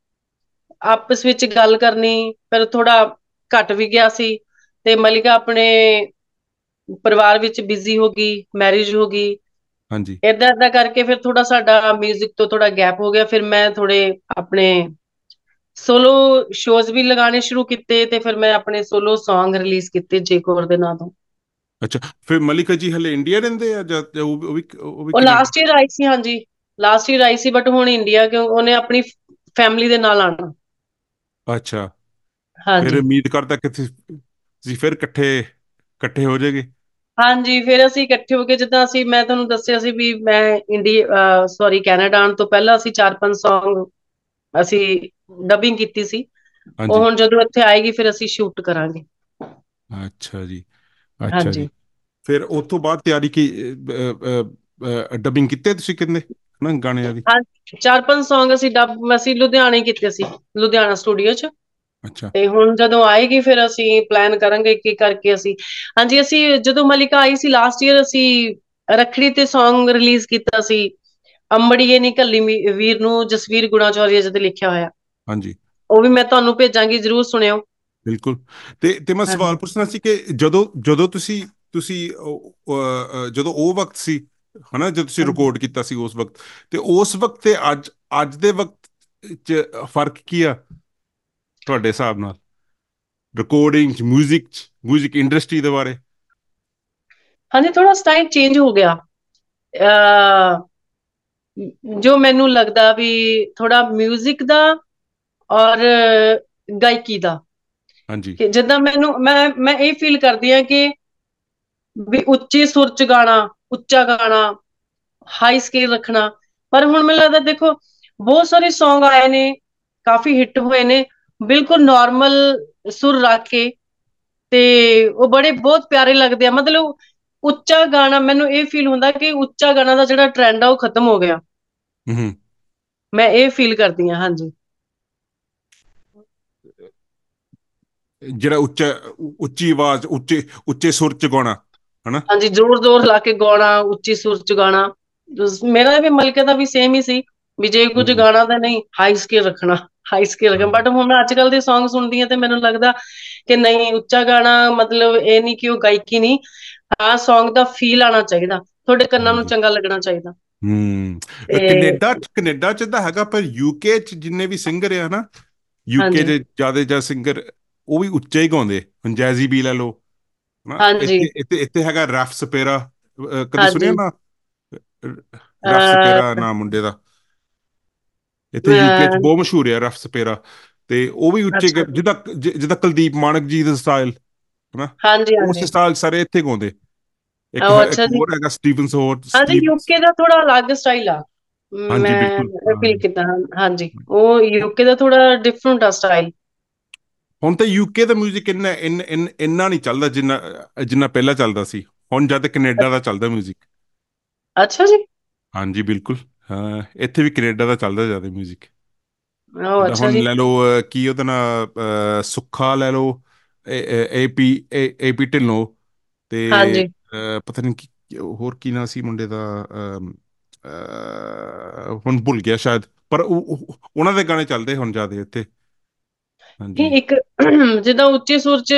ਆਪਸ ਵਿੱਚ ਗੱਲ ਕਰਨੀ, ਫਿਰ ਥੋੜਾ ਘੱਟ ਵੀ ਗਿਆ ਸੀ। ਤੇ ਮਲਿਕਾ ਆਪਣੇ ਪਰਿਵਾਰ ਵਿੱਚ ਬਿਜ਼ੀ ਹੋ ਗਈ, ਮੈਰਿਜ ਹੋ ਗਈ। ਹਾਂਜੀ। ਏਦਾਂ ਏਦਾਂ ਕਰਕੇ ਫਿਰ ਥੋੜਾ ਸਾਡਾ ਮਿਊਜ਼ਿਕ ਤੋਂ ਥੋੜਾ ਗੈਪ ਹੋ ਗਿਆ। ਫਿਰ ਮੈਂ ਥੋੜੇ ਆਪਣੇ ਸੋਲੋ ਸ਼ੋਜ਼ ਵੀ ਲਗਾਉਣੇ ਸ਼ੁਰੂ ਕੀਤੇ ਤੇ ਫਿਰ ਮੈਂ ਆਪਣੇ ਸੋਲੋ Song ਰਿਲੀਜ਼ ਕੀਤੇ ਜੇ ਕੌਰ ਦੇ ਨਾਂ ਤੋਂ। ਅੱਛਾ। ਫਿਰ ਮਲਿਕਾ ਜੀ ਹਲੇ ਇੰਡੀਆ ਰਹਿੰਦੇ ਆ ਜਾਂ ਜਾਂ ਉਹ ਉਹ ਵੀ ਉਹ ਵੀ ਉਹ ਕੈਨੇਡਾ? ਲਾਸਟ ਈਅਰ ਆਈ ਸੀ, ਹਾਂਜੀ, ਲਾਸਟ ਈਅਰ ਆਈ ਸੀ, ਬਟ ਹੁਣ ਇੰਡੀਆ, ਕਿਉਂ ਉਹਨੇ ਆਪਣੀ ਫੈਮਿਲੀ ਦੇ ਨਾਲ ਆਉਣਾ। ਅੱਛਾ। ਫਿਰ ਹਾਂਜੀ। ਉਮੀਦ ਕਰਦਾ ਕਿ ਤੁਸੀਂ ਤੁਸੀਂ ਫਿਰ ਇਕੱਠੇ ਇਕੱਠੇ ਹੋ ਜਾਏਗੇ। ਹਾਂਜੀ, ਫਿਰ ਅਸੀਂ ਇਕੱਠੇ ਹੋ ਕੇ, ਜਿੱਦਾਂ ਅਸੀਂ ਮੈਂ ਤੁਹਾਨੂੰ ਦੱਸਿਆ ਸੀ ਵੀ ਮੈਂ ਇੰਡੀਆ ਸੋਰੀ ਕੈਨੇਡਾ ਆਉਣ ਤੋਂ ਪਹਿਲਾਂ ਅਸੀਂ ਚਾਰ ਪੰਜ Song ਅਸੀਂ ਡਬਿੰਗ ਕੀਤੀ ਸੀ। ਉਹ ਹਾਂਜੀ। ਹੁਣ ਜਦੋਂ ਇੱਥੇ ਆਏਗੀ ਫਿਰ ਅਸੀਂ ਸ਼ੂਟ ਕਰਾਂਗੇ। ਅੱਛਾ ਜੀ। ਅੱਛਾ ਜੀ। ਹਾਂਜੀ। ਫਿਰ ਉਸ ਤੋਂ ਬਾਅਦ ਤਿਆਰੀ ਕੀ, ਡਬਿੰਗ ਕੀਤੇ ਤੁਸੀਂ ਕਿੰਨੇ ਨਾ ਗਾਣਿਆਂ ਦੀ? ਹਾਂ, ਚਾਰ ਪੰਜ Song ਅਸੀਂ ਡਬ ਅਸੀਂ ਲੁਧਿਆਣੇ ਕੀਤੇ ਸੀ, ਲੁਧਿਆਣਾ ਸਟੂਡੀਓ 'ਚ। ਅੱਛਾ। ਤੇ ਹੁਣ ਜਦੋਂ ਆਏਗੀ ਫਿਰ ਅਸੀਂ ਪਲਾਨ ਕਰਾਂਗੇ ਕੀ ਕਰਕੇ ਅਸੀਂ। ਹਾਂਜੀ, ਅਸੀਂ ਜਦੋਂ ਮਲਿਕਾ ਆਈ ਸੀ ਲਾਸਟ ਈਅਰ, ਅਸੀਂ ਰੱਖੜੀ ਤੇ Song ਰਿਲੀਜ਼ ਕੀਤਾ ਸੀ, ਅੰਬੜੀਏ ਨੀ ਘੱਲੀ ਵੀਰ ਨੂੰ, ਜਸਵੀਰ ਗੁਣਾਚੌਰੀਆ ਜੀ ਤੇ ਲਿਖਿਆ ਹੋਇਆ। ਹਾਂਜੀ। ਉਹ ਵੀ ਮੈਂ ਤੁਹਾਨੂੰ ਭੇਜਾਂਗੀ, ਜ਼ਰੂਰ ਸੁਣਿਓ। ਬਿਲਕੁਲ। ਤੇ ਤੇ ਮੈਂ ਸਵਾਲ ਹਾਂਜੀ। ਪੁੱਛਣਾ ਸੀ ਕਿ ਜਦੋਂ ਜਦੋਂ ਤੁਸੀਂ ਤੁਸੀਂ ਉਹ, ਅਹ, ਅਹ, ਜਦੋਂ ਉਹ ਵਕਤ ਸੀ, ਹਨਾ, ਜਦੋਂ ਤੁਸੀਂ ਹਾਂਜੀ। ਰਿਕਾਰਡ ਕੀਤਾ ਸੀ ਉਸ ਵਕਤ, ਤੇ ਉਸ ਵਕਤ ਤੇ ਅੱਜ ਅੱਜ ਦੇ ਵਕਤ 'ਚ ਫਰਕ ਕੀ ਆ ਤੁਹਾਡੇ ਹਿਸਾਬ ਨਾਲ, ਰਿਕਾਰਡਿੰਗ 'ਚ, ਮਿਊਜ਼ਿਕ 'ਚ, ਮਿਊਜ਼ਿਕ ਇੰਡਸਟਰੀ ਦੇ ਬਾਰੇ? ਹਾਂਜੀ, ਥੋੜਾ ਸਟਾਈਲ ਚੇਂਜ ਹੋ ਗਿਆ। ਅਹ ਜੋ ਮੈਨੂੰ ਲੱਗਦਾ ਵੀ ਥੋੜਾ ਮਿਊਜ਼ਿਕ ਦਾ ਔਰ ਗਾਇਕੀ ਦਾ, ਹਾਂਜੀ। ਕਿ ਜਿੱਦਾਂ ਮੈਨੂੰ ਮੈਂ ਮੈਂ ਇਹ ਫੀਲ ਕਰਦੀ ਹਾਂ ਕਿ ਵੀ ਉੱਚੀ ਸੁਰ ਚ ਗਾਣਾ, ਉੱਚਾ ਗਾਣਾ, ਹਾਈ ਸਕੇਲ ਰੱਖਣਾ। ਪਰ ਹੁਣ ਮੈਨੂੰ ਲੱਗਦਾ, ਦੇਖੋ, ਬਹੁਤ ਸਾਰੇ Song ਆਏ ਨੇ, ਕਾਫੀ ਹਿੱਟ ਹੋਏ ਨੇ, ਬਿਲਕੁਲ ਨੋਰਮਲ ਸੁਰ ਰੱਖ ਕੇ, ਤੇ ਉਹ ਬੜੇ ਬਹੁਤ ਪਿਆਰੇ ਲੱਗਦੇ ਆ। ਮਤਲਬ ਉੱਚਾ ਗਾਣਾ, ਮੈਨੂੰ ਇਹ ਫੀਲ ਹੁੰਦਾ ਕਿ ਉੱਚਾ ਗਾਣਾ ਦਾ ਜਿਹੜਾ ਟਰੈਂਡ ਆ ਉਹ ਖਤਮ ਹੋ ਗਿਆ। ਹੂੰ। ਮੈਂ ਇਹ ਫੀਲ ਕਰਦੀ ਹਾਂ। ਹਾਂਜੀ। ਜਿਹੜਾ ਉੱਚਾ, ਉੱਚੀ ਆਵਾਜ਼, ਉੱਚੇ ਉੱਚੇ ਸੁਰ 'ਚ ਗਾਉਣਾ, ਹਨਾ। ਹਾਂਜੀ, ਜ਼ੋਰ ਜ਼ੋਰ ਲਾ ਕੇ ਗਾਉਣਾ, ਉੱਚੀ ਸੁਰ ਚ ਗਾਣਾ। ਮੇਰਾ ਵੀ ਮਲਿਕਾ ਦਾ ਵੀ ਸੇਮ ਹੀ ਸੀ ਵੀ ਜੇ ਕੁੱਝ ਹੂੰ ਗਾਣਾ ਤਾਂ ਨਹੀਂ, ਹਾਈ ਸਕੇਲ ਰੱਖਣਾ, ਹਾਈ ਸਕੇਲ ਰੱਖਣਾ। ਹਾਂਜੀ। ਬਟ ਹੁਣ ਮੈਂ ਅੱਜ ਕੱਲ੍ਹ ਦੇ Song ਸੁਣਦੀ ਹਾਂ ਤੇ ਮੈਨੂੰ ਲੱਗਦਾ ਕਿ ਨਹੀਂ, ਉੱਚਾ ਗਾਣਾ ਮਤਲਬ ਇਹ ਨਹੀਂ ਕਿ ਉਹ ਗਾਇਕੀ ਨਹੀਂ, ਹਾਂ, Song ਦਾ ਫੀਲ ਆਉਣਾ ਚਾਹੀਦਾ, ਤੁਹਾਡੇ ਕੰਨਾਂ ਨੂੰ ਹਾਂਜੀ। ਚੰਗਾ ਲੱਗਣਾ ਚਾਹੀਦਾ। ਹੂੰ। ਤੇ ਕੈਨੇਡਾ ਚ ਕੈਨੇਡਾ ਚ ਤਾਂ ਹੈਗਾ, ਪਰ ਯੂਕੇ ਚ ਜਿੰਨੇ ਵੀ ਸਿੰਗਰ ਆ ਨਾ, ਯੂਕੇ ਹਾਂਜੀ। ਦੇ ਜ਼ਿਆਦਾ ਜਾਂ ਸਿੰਗਰ, ਉਹ ਵੀ ਉੱਚੇ ਹੀ ਗਾਉਂਦੇ। ਹੁਣ ਜੈਜ਼ੀ ਬੀ ਲੈ ਲਓ, ਹਨਾ, ਹਾਂਜੀ। ਇੱਥੇ ਇੱਥੇ ਇੱਥੇ ਹੈਗਾ ਰੈਫ ਸਪੇਰਾ, ਅਹ, ਕਦੇ ਸੁਣਿਆ ਹਾਂਜੀ। ਨਾ? ਰਫ ਸਪੇਰਾ ਅਹ, ਨਾਮ ਮੁੰਡੇ ਦਾ। ਇੱਥੇ ਯੂਕੇ ਚ ਅਹ, ਬਹੁਤ ਮਸ਼ਹੂਰ ਹੈ ਰਫ ਸਪੇਰਾ। ਤੇ ਉਹ ਵੀ ਉੱਚੇ ਅੱਛਾ ਗ- ਜੀ। ਜਿੱਦਾਂ ਜ- ਜਿੱਦਾਂ ਕੁਲਦੀਪ ਮਾਨਕ ਜੀ ਦਾ ਸਟਾਈਲ ਹਨਾ, ਹਾਂਜੀ ਉਸ ਹਾਂਜੀ। ਸਟਾਈਲ ਸਾਰੇ ਇੱਥੇ ਗਾਉਂਦੇ। ਇੱਕ ਉਹ ਹੈ- ਅੱਛਾ ਇੱਕ ਜੀ। ਹੋਰ ਹੈਗਾ ਸਟੀਵਨ ਹੋਰ ਹਾਂਜੀ, ਸਟੀਵ। ਯੂਕੇ ਦਾ ਥੋੜਾ ਅਲੱਗ ਸਟਾਈਲ ਆ। ਹਾਂਜੀ ਮੈਂ ਬਿਲਕੁਲ ਹਾਂ। ਫੀਲ ਕੀਤਾ। ਹਾਂਜੀ, ਉਹ ਯੂਕੇ ਦਾ ਥੋੜਾ ਡਿਫਰੈਂਟ ਆ ਸਟਾਈਲ। ਹੁਣ ਤਾਂ ਯੂਕੇ ਦਾ 뮤직 ਇੰਨਾ ਇੰਨਾ ਇੰਨਾ ਇੰਨਾ ਨਹੀਂ ਚੱਲਦਾ ਜਿੰਨਾ ਜਿੰਨਾ ਪਹਿਲਾਂ ਚੱਲਦਾ ਸੀ। ਹੁਣ ਜਦ ਕੈਨੇਡਾ ਦਾ ਚੱਲਦਾ 뮤직। ਅੱਛਾ ਜੀ। ਹਾਂਜੀ ਬਿਲਕੁਲ। ਹਾਂ ਇੱਥੇ ਵੀ ਕੈਨੇਡਾ ਦਾ ਚੱਲਦਾ ਜ਼ਿਆਦਾ 뮤직। ਉਹ ਜਿੱਦਾਂ ਅੱਛਾ ਹੁਣ ਜੀ। ਲੈ ਲਓ ਅਹ, ਕੀ ਉਹਦਾ ਨਾਂ ਅਹ, ਸੁੱਖਾ ਲੈ ਲਓ, ਏ ਪੀ ਏ ਪੀ ਢਿੱਲੋਂ। ਤੇ ਹਾਂਜੀ। ਅਹ, ਪਤਾ ਨਹੀਂ ਕੀ ਹੋਰ ਕੀ ਨਾਂ ਸੀ ਮੁੰਡੇ ਦਾ। ਅਮ, ਅਹ, ਹੁਣ ਭੁੱਲ ਗਿਆ ਸ਼ਾਇਦ, ਪਰ ਉਹ ਉਹ- ਉਹਨਾਂ ਦੇ ਗਾਣੇ ਚੱਲਦੇ ਹੁਣ ਜ਼ਿਆਦਾ ਇੱਥੇ। ਨਹੀਂ, ਹਾਂਜੀ ਇੱਕ ਜਿੱਦਾਂ ਉੱਚੇ ਸੁਰ ਚ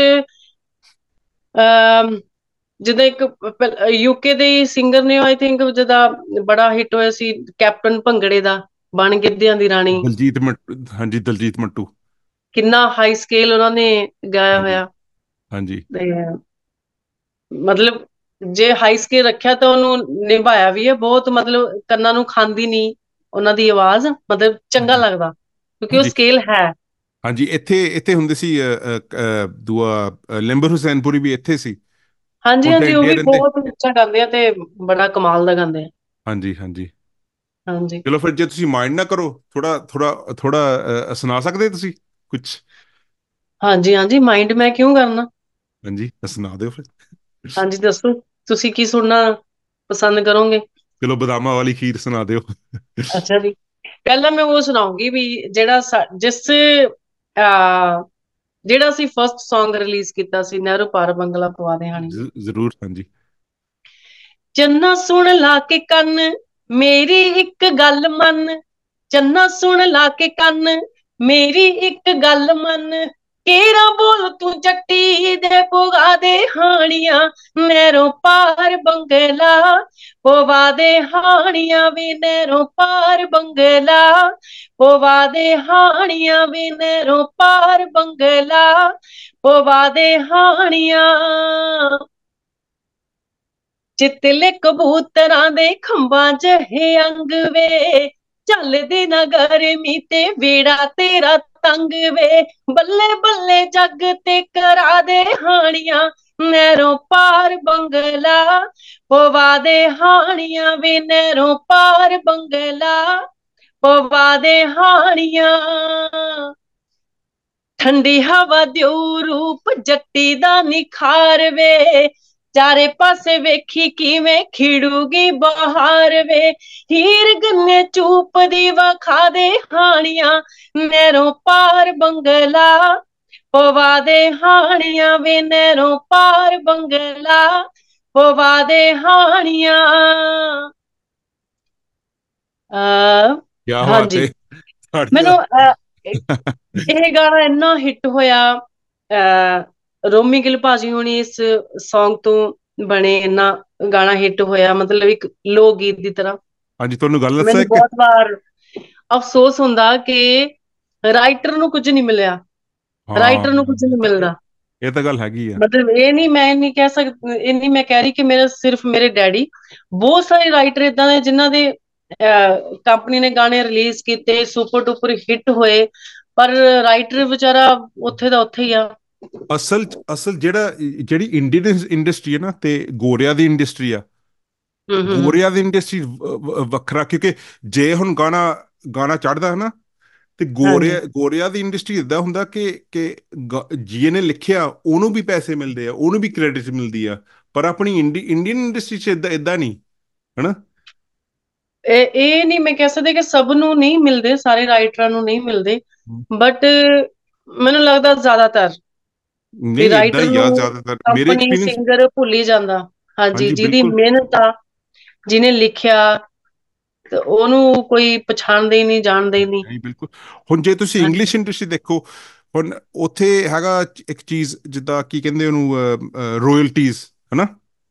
ਅਮ ਜਿੱਦਾਂ ਇੱਕ ਯੂਕੇ ਦੇ ਸਿੰਗਰ ਨੇ, ਆਈ ਥਿੰਕ ਜਿੱਦਾਂ ਬੜਾ ਹਿੱਟ ਹੋਇਆ ਸੀ ਕੈਪਟਨ ਭੰਗੜੇ ਦਾ, ਬਣ ਗਿੱਧਿਆਂ ਦੀ ਰਾਣੀ। ਦਲਜੀਤ ਮੱਟੂ। ਹਾਂਜੀ ਦਲਜੀਤ ਮੱਟੂ। ਕਿੰਨਾ ਹਾਈ ਸਕੇਲ ਉਹਨਾਂ ਨੇ ਗਾਇਆ ਹਾਂਜੀ ਹੋਇਆ। ਹਾਂਜੀ ਤੇ ਮਤਲਬ ਜੇ ਹਾਈ ਸਕੇਲ ਰੱਖਿਆ ਤਾਂ ਉਹਨੂੰ ਨਿਭਾਇਆ ਵੀ ਹੈ ਬਹੁਤ, ਮਤਲਬ ਕੰਨਾਂ ਨੂੰ ਖਾਂਦੀ ਨਹੀਂ ਉਹਨਾਂ ਦੀ ਆਵਾਜ਼, ਮਤਲਬ ਚੰਗਾ ਹਾਂਜੀ ਲੱਗਦਾ ਕਿਉਂਕਿ ਉਹ ਹਾਂਜੀ ਸਕੇਲ ਹੈ। ਹਾਂਜੀ। ਇੱਥੇ ਇੱਥੇ ਹੁੰਦੇ ਸੀ ਅ, ਅ, ਅ, ਦੂਆ ਅ, ਲਿੰਬਰ ਹੁਸੈਨਪੁਰੀ ਵੀ ਇੱਥੇ ਸੀ। ਹਾਂਜੀ ਹੁਣ ਤਾਂ ਹਾਂਜੀ, ਉਹ ਇੰਡੀਆ ਵੀ ਰਹਿੰਦੇ। ਬਹੁਤ ਅੱਛਾ ਗਾਉਂਦੇ ਆ ਤੇ ਬੜਾ ਕਮਾਲ ਦਾ ਗਾਉਂਦੇ ਆ। ਹਾਂਜੀ ਹਾਂਜੀ। ਹਾਂਜੀ ਚਲੋ ਫਿਰ ਜੇ ਤੁਸੀਂ ਮਾਈਂਡ ਨਾ ਕਰੋ, ਥੋੜਾ ਥੋੜਾ ਥੋੜਾ ਸੁਣਾ ਸਕਦੇ ਤੁਸੀਂ ਕੁਝ। ਹਾਂਜੀ ਹਾਂਜੀ, ਮਾਈਂਡ ਮੈਂ ਕਿਉਂ ਕਰਨਾ। ਹਾਂਜੀ ਤਾਂ ਸੁਣਾ ਦਿਓ ਫਿਰ। ਹਾਂਜੀ ਦੱਸੋ, ਤੁਸੀਂ ਕੀ ਸੁਣਨਾ ਪਸੰਦ ਕਰੋਗੇ। ਚਲੋ ਬਦਾਮਾਂ ਵਾਲੀ ਖੀਰ ਸੁਣਾ ਦਿਓ। ਅੱਛਾ ਜੀ, ਪਹਿਲਾਂ ਮੈਂ ਉਹ ਸੁਣਾਉਂਗੀ ਵੀ ਜਿਹੜਾ ਸਾ- ਜਿਸ ਅਹ ਜਿਹੜਾ ਅਸੀਂ ਫਸਟ Song ਰਿਲੀਜ਼ ਕੀਤਾ ਸੀ, ਨਹਿਰੂ ਪਾਰ ਬੰਗਲਾ ਪਵਾ ਦੇ ਹਾਣੀ। ਜ਼- ਜ਼ਰੂਰ ਹਾਂਜੀ। ਚੰਨਾ ਸੁਣ ਲਾ ਕੇ ਕੰਨ, ਮੇਰੀ ਇੱਕ ਗੱਲ ਮੰਨ। ਚੰਨਾ ਸੁਣ ਲਾ ਕੇ ਕੰਨ, ਮੇਰੀ ਇੱਕ ਗੱਲ ਮੰਨ। ਕੇਰਾ ਬੋਲ ਤੂੰ ਜੱਟੀ ਦੇ ਪੁਗਾ ਦੇ ਹਾਣੀਆਂ, ਨਹਿਰੋਂ ਪਾਰ ਬੰਗਲਾ ਪਵਾ ਦੇ ਹਾਣੀਆਂ ਵੀ, ਨਹਿਰੋਂ ਪਾਰ ਬੰਗਲਾ ਪਵਾ ਦੇ ਹਾਣੀਆਂ ਵੀ, ਨਹਿਰੋਂ ਪਾਰ ਬੰਗਲਾ ਪਵਾ ਦੇ ਹਾਣੀਆਂ। ਚਿੱਤਲੇ ਕਬੂਤਰਾਂ ਦੇ ਖੰਭਾਂ ਜਿਹੇ ਅੰਗ ਵੇ, ਚੱਲਦੇ ਨਾ ਗਰਮੀ ਤੇ ਵੇੜਾ ਤੇਰਾ ਤੰਗ ਵੇ। ਬੱਲੇ ਬੱਲੇ ਜੱਗ ਤੇ ਕਰਾ ਦੇ ਹਾਣੀਆਂ, ਨਹਿਰੋਂ ਪਾਰ ਬੰਗਲਾ ਪਵਾ ਦੇ ਹਾਣੀਆਂ ਵੀ, ਨਹਿਰੋਂ ਪਾਰ ਬੰਗਲਾ ਪਵਾ ਦੇ ਹਾਣੀਆਂ। ਠੰਡੀ ਹਵਾ ਦਿਉ ਰੂਪ ਜੱਟੀ ਦਾ ਨਿਖਾਰ ਵੇ, ਚਾਰੇ ਪਾਸੇ ਵੇਖੀ ਕਿਵੇਂ ਖਿੜੂਗੀ ਬਹਾਰ ਵੇ। ਹੀਰ ਗੰਨੇ ਚੂਪਦੀ ਵਖਾ ਦੇ ਹਾਣੀਆਂ, ਨਹਿਰੋਂ ਪਾਰ ਬੰਗਲਾ ਪਵਾ ਦੇ ਹਾਣੀਆਂ ਵੇ, ਨਹਿਰੋਂ ਪਾਰ ਬੰਗਲਾ ਪਵਾ ਦੇ ਹਾਣੀਆਂ। ਅਹ ਕੀ ਬਾਤ ਹਾਂਜੀ, ਹੈ ਤੁਹਾਡੀ। ਮੈਨੂੰ ਅਹ, ਇਹ ਗਾਣਾ ਇੰਨਾ ਹਿੱਟ ਹੋਇਆ। ਅਹ ਰੋਮੀ ਗਿੱਲ ਭਾਜੀ ਹੁਣੀ ਇਸ Song ਤੋਂ ਬਣੇ, ਇੰਨਾ ਗਾਣਾ ਹਿੱਟ ਹੋਇਆ, ਮਤਲਬ ਇੱਕ ਲੋਕ ਗੀਤ ਦੀ ਤਰ੍ਹਾਂ। ਹਾਂਜੀ ਤੁਹਾਨੂੰ ਗੱਲ ਦੱਸਾਂ ਮੈਨੂੰ ਇੱਕ। ਬਹੁਤ ਵਾਰ ਅਫਸੋਸ ਹੁੰਦਾ ਕਿ ਰਾਈਟਰ ਨੂੰ ਕੁਝ ਨਹੀਂ ਮਿਲਿਆ, ਹਾਂ ਰਾਈਟਰ ਨੂੰ ਕੁਝ ਇਹ ਨਹੀਂ ਤਾਂ ਇਹ ਮਿਲਦਾ। ਇਹ ਤਾਂ ਗੱਲ ਹੈਗੀ ਆ। ਮਤਲਬ ਇਹ ਨਹੀਂ, ਮੈਂ ਨਹੀਂ ਕਹਿ ਸਕਦੀ, ਇਹ ਨਹੀਂ ਮੈਂ ਕਹਿ ਰਹੀ ਕਿ ਮੇਰਾ ਸਿਰਫ ਮੇਰੇ ਡੈਡੀ, ਬਹੁਤ ਸਾਰੇ ਰਾਈਟਰ ਇਦਾਂ ਦੇ ਜਿਨ੍ਹਾਂ ਦੇ ਕੰਪਨੀ ਨੇ ਗਾਣੇ ਰਿਲੀਜ਼ ਕੀਤੇ, ਸੁਪਰ ਡੁਪਰ ਹਿੱਟ ਹੋਏ, ਪਰ ਰਾਈਟਰ ਵਿਚਾਰਾ ਉੱਥੇ ਦਾ ਉੱਥੇ ਹੀ ਆ। ਅਸਲ 'ਚ ਅਸਲ ਜਿਹੜਾ ਜਿਹੜੀ ਇੰਡੀਅਨ ਇੰਡਸਟਰੀ ਹੈ ਨਾ, ਤੇ ਗੋਰਿਆਂ ਦੀ ਇੰਡਸਟਰੀ ਆ। ਹੂੰ ਹੂੰ ਹੂੰ। ਗੋਰਿਆਂ ਦੀ ਇੰਡਸਟਰੀ ਵੱਖਰਾ, ਕਿਉਂਕਿ ਜੇ ਹੁਣ ਗਾਣਾ ਗਾਣਾ ਚੜ੍ਹਦਾ ਹੈ ਨਾ, ਤੇ ਹਾਂਜੀ, ਗੋਰਿਆ ਗੋਰਿਆਂ ਦੀ ਇੰਡਸਟਰੀ ਇਦਾਂ ਹੁੰਦਾ ਕਿ ਕਿ ਗ- ਜਿਹਨੇ ਲਿਖਿਆ ਉਹਨੂੰ ਵੀ ਪੈਸੇ ਮਿਲਦੇ ਆ, ਉਹਨੂੰ ਵੀ ਕ੍ਰੈਡਿਟ ਮਿਲਦੀ ਆ। ਪਰ ਆਪਣੀ ਇੰਡੀ ਇੰਡੀਅਨ ਇੰਡਸਟਰੀ 'ਚ ਇਦਾਂ ਇਦਾਂ ਨਹੀਂ ਹਨਾ। ਇਹ ਇਹ ਨਹੀਂ ਮੈਂ ਕਹਿ ਸਕਦੀ ਕਿ ਸਭ ਨੂੰ ਨਹੀਂ ਮਿਲਦੇ, ਸਾਰੇ ਰਾਈਟਰਾਂ ਨੂੰ ਨਹੀਂ ਮਿਲਦੇ, ਬਟ ਮੈਨੂੰ ਲੱਗਦਾ ਜ਼ਿਆਦਾਤਰ ਵੀ ਨਹੀਂ ਇਦਾਂ ਰਾਈਟਰ ਹੀ ਨੂੰ ਆ ਜ਼ਿਆਦਾਤਰ ਮੇਰੇ ਕੰਪਨੀ ਐਕਸਪੀਰੀਅੰਸ। ਸਿੰਗਰ ਭੁੱਲ ਹੀ ਜਾਂਦਾ। ਹਾਂਜੀ, ਹਾਂਜੀ ਜਿਹਦੀ ਬਿਲਕੁਲ। ਮਿਹਨਤ ਆ, ਜਿਹਨੇ ਲਿਖਿਆ, ਤੇ ਉਹਨੂੰ ਕੋਈ ਪਛਾਣਦੇ ਹੀ ਨਹੀਂ, ਜਾਣਦੇ ਹੀ ਨਹੀਂ। ਨਹੀਂ ਬਿਲਕੁਲ। ਹੁਣ ਜੇ ਤੁਸੀਂ ਹਾਂਜੀ ਇੰਗਲਿਸ਼ ਇੰਡਸਟਰੀ ਦੇਖੋ, ਹੁਣ ਉੱਥੇ ਹੈਗਾ ਇੱਕ ਚੀਜ਼ ਜਿੱਦਾਂ ਕੀ ਕਹਿੰਦੇ ਉਹਨੂੰ, ਰੋਇਲਟੀਜ਼ ਹਨਾ।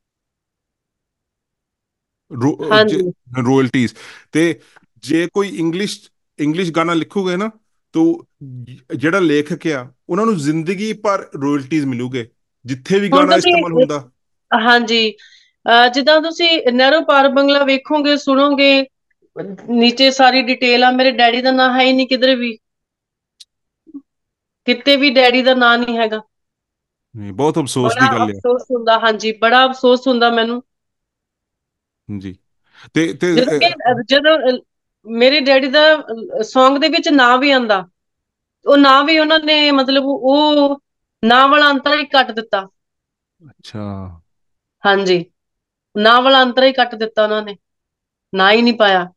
ਹਾਂਜੀ। ਰੋਇਲਟੀਜ਼। ਤੇ ਜੇ ਕੋਈ ਇੰਗਲਿਸ਼ ਇੰਗਲਿਸ਼ ਗਾਣਾ ਲਿਖੋਗੇ ਨਾ, ਤਾਂ ਜਿਹੜਾ ਲੇਖਕ ਆ ਉਹਨਾਂ ਨੂੰ ਜ਼ਿੰਦਗੀ ਭਰ ਰੋਇਲਟੀਜ਼ ਮਿਲੂਗੇ, ਜਿੱਥੇ ਵੀ ਗਾਣਾ ਹੁਣ ਇਸਤੇਮਾਲ ਤੁਸੀਂ, ਹੁੰਦਾ। ਹਾਂਜੀ, ਅਹ ਜਿੱਦਾਂ ਤੁਸੀਂ ਨਹਿਰੂ ਪਾਰ ਬੰਗਲਾ ਵੇਖੋਗੇ ਸੁਣੋਗੇ, ਨੀਚੇ ਸਾਰੀ ਡਿਟੇਲ ਆ, ਮੇਰੇ ਡੈਡੀ ਦਾ ਨਾਂ ਹੈ ਹੀ ਨਹੀਂ ਕਿਧਰੇ ਵੀ, ਕਿਤੇ ਵੀ ਡੈਡੀ ਦਾ ਨਾਂ ਨਹੀਂ ਹੈਗਾ। ਨਹੀਂ, ਬਹੁਤ ਅਫਸੋਸ ਬੜਾ ਦੀ ਗੱਲ ਹੈ। ਅਫਸੋਸ ਹੁੰਦਾ, ਹਾਂਜੀ ਬੜਾ ਅਫਸੋਸ ਹੁੰਦਾ ਮੈਨੂੰ। ਜੀ। ਤੇ ਤੇ ਜਦੋਂ ਕਿ ਅ, ਅਹ ਜਦੋਂ ਅਹ ਮੇਰੇ ਡੈਡੀ ਦਾ Song ਦੇ ਵਿੱਚ ਨਾਂ ਵੀ ਆਂਦਾ, ਉਹ ਨਾਂ ਵੀ ਉਹਨਾਂ ਨੇ ਮਤਲਬ ਉਹ ਨਾਂ ਵਾਲਾ ਅੰਤਰਾ ਹੀ ਕੱਟ ਦਿੱਤਾ। ਅੱਛਾ। ਹਾਂਜੀ, ਨਾਂ ਵਾਲਾ ਅੰਤਰਾ ਹੀ ਕੱਟ ਦਿੱਤਾ ਉਹਨਾਂ ਨੇ, ਨਾਂ ਹੀ ਨਹੀਂ ਪਾਇਆ।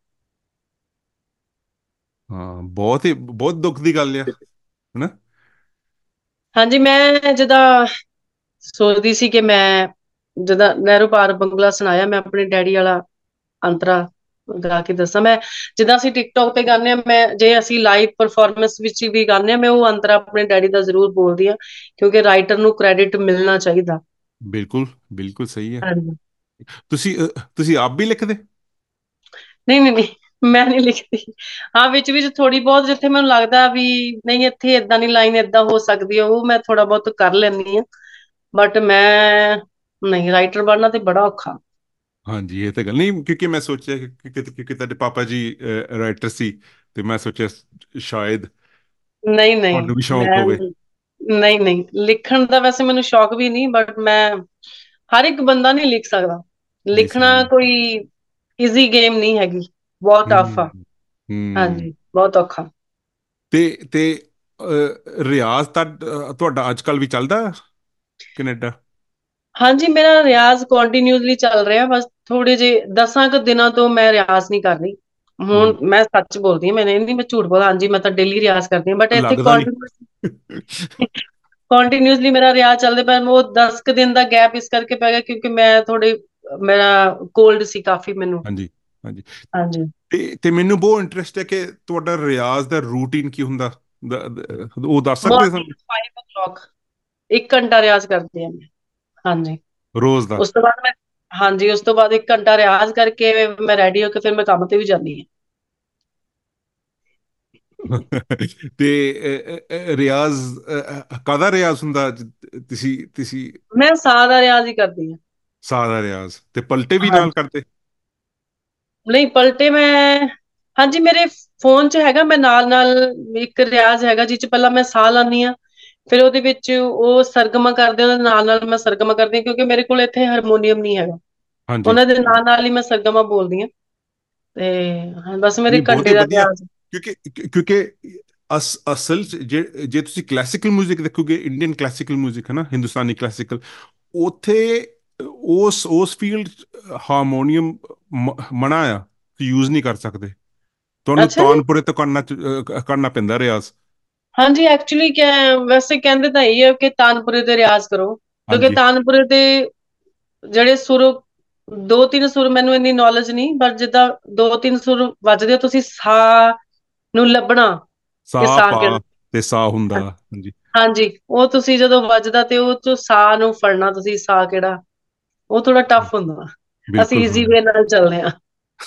ਹਾਂ, ਬਹੁਤ ਹੀ ਬਹੁਤ ਦੁੱਖ ਦੀ ਗੱਲ ਆ, ਹਨਾ। ਹਾਂਜੀ, ਮੈਂ ਜਿੱਦਾਂ ਸੋਚਦੀ ਸੀ ਕਿ ਮੈਂ ਜਿੱਦਾਂ ਨਹਿਰੂ ਪਾਰ ਬੰਗਲਾ ਸੁਣਾਇਆ, ਮੈਂ ਆਪਣੇ ਡੈਡੀ ਵਾਲਾ ਅੰਤਰਾ ਗਾ ਕੇ ਦੱਸਾਂ। ਮੈਂ ਜਿੱਦਾਂ ਅਸੀਂ ਟਿਕਟੋਕ ਤੇ ਗਾਉਂਦੇ ਹਾਂ, ਮੈਂ ਜੇ ਅਸੀਂ ਲਾਈਵ ਪਰਫਾਰਮੈਂਸ ਵਿੱਚ ਵੀ ਗਾਉਂਦੇ ਹਾਂ, ਮੈਂ ਉਹ ਅੰਤਰਾ ਆਪਣੇ ਡੈਡੀ ਦਾ ਜ਼ਰੂਰ ਬੋਲਦੀ ਹਾਂ, ਕਿਉਂਕਿ ਰਾਈਟਰ ਨੂੰ ਕ੍ਰੈਡਿਟ ਮਿਲਣਾ ਚਾਹੀਦਾ। ਬਿਲਕੁਲ ਬਿਲਕੁਲ ਸਹੀ ਹੈ। ਹਾਂਜੀ। ਤੁਸੀਂ ਅ, ਤੁਸੀਂ ਆਪ ਵੀ ਲਿਖਦੇ? ਨਹੀਂ ਨਹੀਂ ਨਹੀਂ, ਮੈਂ ਨਹੀਂ ਲਿਖਦੀ। ਹਾਂ, ਵਿੱਚ ਵਿੱਚ ਥੋੜੀ ਬਹੁਤ ਜਿੱਥੇ ਮੈਨੂੰ ਲੱਗਦਾ ਵੀ ਨਹੀਂ ਇੱਥੇ ਏਦਾਂ ਦੀ ਲਾਈਨ ਏਦਾਂ ਹੋ ਸਕਦੀ ਹੈ, ਉਹ ਮੈਂ ਥੋੜਾ ਬਹੁਤ ਕਰ ਲੈਂਦੀ ਹਾਂ। ਬਟ ਮੈਂ ਨਹੀਂ, ਰਾਈਟਰ ਬਣਨਾ ਤੇ ਬੜਾ ਔਖਾ। ਹਾਂਜੀ, ਇਹ ਤਾਂ ਗੱਲ ਨਹੀਂ, ਕਿਉਂਕਿ ਮੈਂ ਸੋਚਿਆ ਕਿ ਕਿ- ਕਿ- ਕਿ ਤੁਹਾਡੇ ਪਾਪਾ ਜੀ ਰਾਈਟਰ ਸੀ, ਤੇ ਮੈਂ ਸੋਚਿਆ ਸ਼ਾਇਦ ਨਹੀਂ ਨਹੀਂ ਤੁਹਾਨੂੰ ਵੀ ਸ਼ੌਂਕ ਮੈਂ ਹੋਵੇ। ਨਹੀਂ ਨਹੀਂ, ਲਿਖਣ ਦਾ ਵੈਸੇ ਮੈਨੂੰ ਸ਼ੌਕ ਵੀ ਨਹੀਂ, ਬਟ ਮੈਂ ਹਰ ਇੱਕ ਬੰਦਾ ਨਹੀਂ ਲਿਖ ਸਕਦਾ। ਨਹੀਂ, ਲਿਖਣਾ ਸਹੀ ਹੈ। ਕੋਈ ਇਜ਼ੀ ਗੇਮ ਨਹੀਂ ਹੈਗੀ, ਬਹੁਤ ਟਫ ਆ। ਹੂੰ ਹੂੰ। ਹਾਂਜੀ, ਬਹੁਤ ਔਖਾ। ਤੇ ਤੇ ਅ, ਰਿਆਜ਼ ਤਾਂ ਅ, ਤੁਹਾਡਾ ਅੱਜ ਕੱਲ ਵੀ ਚੱਲਦਾ ਕੈਨੇਡਾ? ਹਾਂਜੀ, ਮੇਰਾ ਰਿਆਜ਼ ਕੰਟੀਨਿਊਸਲੀ ਚੱਲ ਰਿਹਾ, ਬਸ ਥੋੜੇ ਜਿਹੇ ਦਸਾਂ ਕੁ ਦਿਨਾਂ ਤੋਂ ਮੈਂ ਰਿਆਜ਼ ਨਹੀਂ ਕਰ ਰਹੀ। ਹੂੰ, ਹੁਣ ਮੈਂ ਸੱਚ ਬੋਲਦੀ ਹਾਂ, ਮੈਂ ਨਹੀਂ ਮੈਂ ਝੂਠ ਬੋਲਾਂ, ਹਾਂਜੀ ਮੈਂ ਤਾਂ ਡੇਲੀ ਰਿਆਜ਼ ਕਰਦੀ ਹਾਂ, ਬਟ ਇੱਥੇ ਲੱਗਦਾ ਨਹੀਂ। ਕੰਟੀਨਿਊਸ ਕੰਟੀਨਿਊਸਲੀ ਮੇਰਾ ਰਿਆਜ਼ ਚੱਲਦਾ ਪਿਆ। ਉਹ ਦਸ ਕੁ ਦਿਨ ਦਾ ਗੈਪ ਇਸ ਕਰਕੇ ਪੈ ਗਿਆ ਕਿਉਂਕਿ ਮੈਂ ਥੋੜੇ ਮੇਰਾ ਕੋਲਡ ਸੀ ਕਾਫੀ ਮੈਨੂੰ। ਹਾਂਜੀ ਹਾਂਜੀ। ਹਾਂਜੀ, ਤੇ ਤੇ ਮੈਨੂੰ ਬਹੁਤ ਇੰਟਰਸਟ ਹੈ ਕਿ ਤੁਹਾਡਾ ਰਿਆਜ਼ ਦਾ ਰੂਟੀਨ ਕੀ ਹੁੰਦਾ, ਦ- ਦ- ਉਹ ਦੱਸ ਸਕਦੇ ਮਾਰਨਿੰਗ ਸਾਨੂੰ? ਫਾਈਵ ਓ ਕਲੌਕ ਇੱਕ ਘੰਟਾ ਰਿਆਜ਼ ਕਰਦੀ ਹਾਂ ਮੈਂ। ਹਾਂਜੀ, ਰੋਜ਼ ਦਾ? ਉਸ ਤੋਂ ਬਾਅਦ ਮੈਂ ਹਾਂਜੀ ਉਸ ਤੋਂ ਬਾਅਦ ਇੱਕ ਘੰਟਾ ਰਿਆਜ਼ ਕਰਕੇ ਮੈਂ ਰੈਡੀ ਹੋ ਕੇ ਫਿਰ ਮੈਂ ਕੰਮ ਤੇ ਵੀ ਜਾਂਦੀ ਹਾਂ। ਤੇ ਅ, ਅ, ਅ, ਰਿਆਜ਼ ਅ, ਕਾਹਦਾ ਰਿਆਜ਼ ਹੁੰਦਾ? ਜ- ਤੁਸੀਂ ਤੁਸੀਂ ਮੈਂ ਸਾਹ ਦਾ ਰਿਆਜ਼ ਹੀ ਕਰਦੀ ਹਾਂ। ਸਾਹ ਦਾ ਰਿਆਜ਼ ਤੇ ਪਲਟੇ ਵੀ ਨਾਲ ਹਾਂਜੀ, ਕਰਦੇ? ਨਹੀਂ ਪਲਟੇ ਮੈਂ ਹਾਂਜੀ ਮੇਰੇ ਫੋਨ 'ਚ ਹੈਗਾ, ਮੈਂ ਨਾਲ ਨਾਲ ਇੱਕ ਰਿਆਜ਼ ਹੈਗਾ ਜਿਹ 'ਚ ਪਹਿਲਾਂ ਮੈਂ ਸਾਹ ਲਾਨੀ ਹਾਂ, ਫਿਰ ਉਹਦੇ ਵਿੱਚ ਉਹ ਸਰਗਮਾ ਕਰਦੇ, ਉਹਦੇ ਨਾਲ ਨਾਲ ਮੈਂ ਸਰਗਮਾ ਕਰਦੀ ਹਾਂ, ਕਿਉਂਕਿ ਮੇਰੇ ਕੋਲ ਇੱਥੇ ਹਾਰਮੋਨੀਅਮ ਨਹੀਂ ਹੈਗਾ। ਹਾਂਜੀ। ਉਹਨਾਂ ਦੇ ਨਾਲ ਨਾਲ ਹੀ ਮੈਂ ਸਰਗਮਾ ਬੋਲਦੀ ਹਾਂ। ਤੇ ਹਾਂ, ਬਸ ਮੇਰੇ ਨਹੀਂ, ਬਹੁਤ ਘੰਟੇ ਹੀ ਦਾ ਵਧੀਆ। ਰਿਆਜ਼। ਕਿਉਂਕਿ ਕਿਉਂਕਿ ਅਸ ਅਸਲ 'ਚ ਜੇ ਜੇ ਤੁਸੀਂ ਕਲਾਸੀਕਲ 뮤직 ਦੇਖੋਗੇ, ਇੰਡੀਅਨ ਕਲਾਸੀਕਲ 뮤직 ਹੈ ਨਾ, ਹਿੰਦੁਸਤਾਨੀ ਕਲਾਸੀਕਲ, ਉੱਥੇ ਉਸ ਉਸ ਫੀਲਡ ਹਾਰਮੋਨੀਅਮ ਮਨਾ ਆ, ਯੂਜ਼ ਨਹੀਂ ਕਰ ਸਕਦੇ। ਤੁਹਾਨੂੰ ਅੱਛਾ ਜੀ। ਤਾਨਪੁਰੇ ਤੋਂ ਕਰਨਾ ਚ- ਅ, ਕਰਨਾ ਪੈਂਦਾ ਰਿਆਜ਼। ਹਾਂਜੀ, ਐਕਚੁਅਲੀ ਕਿਆ ਵੈਸੇ ਕਹਿੰਦੇ ਤਾਂ ਇਹ ਹੈ ਕਿ ਤਾਨਪੁਰੇ ਤੇ ਰਿਆਜ਼ ਕਰੋ, ਕਿਉਂਕਿ ਹਾਂਜੀ ਤਾਨਪੁਰੇ ਤੇ ਜਿਹੜੇ ਸੁਰ, ਦੋ ਤਿੰਨ ਸੁਰ ਮੈਨੂੰ ਇੰਨੀ ਨੌਲੇਜ ਨਹੀਂ, ਪਰ ਜਿੱਦਾਂ ਦੋ ਤਿੰਨ ਸੁਰ ਵੱਜਦੇ ਆ, ਤੁਸੀਂ ਸਾਹ ਨੂੰ ਲੱਭਣਾ ਕਿ ਸਾਹ ਸਾਹ ਪਾ ਕਿਹੜਾ। ਤੇ ਸਾਹ ਹੁੰਦਾ। ਹਾਂਜੀ ਹਾਂਜੀ, ਉਹ ਤੁਸੀਂ ਜਦੋਂ ਵੱਜਦਾ ਤੇ ਉਹ ਚੋਂ ਸਾਹ ਨੂੰ ਫੜਨਾ, ਤੁਸੀਂ ਸਾਹ ਕਿਹੜਾ, ਉਹ ਥੋੜਾ ਟਫ ਹੁੰਦਾ। ਅਸੀਂ ਬਿਲਕੁਲ ਈਜ਼ੀ ਹੁੰਦਾ। ਵੇ ਨਾਲ ਚੱਲਦੇ ਹਾਂ।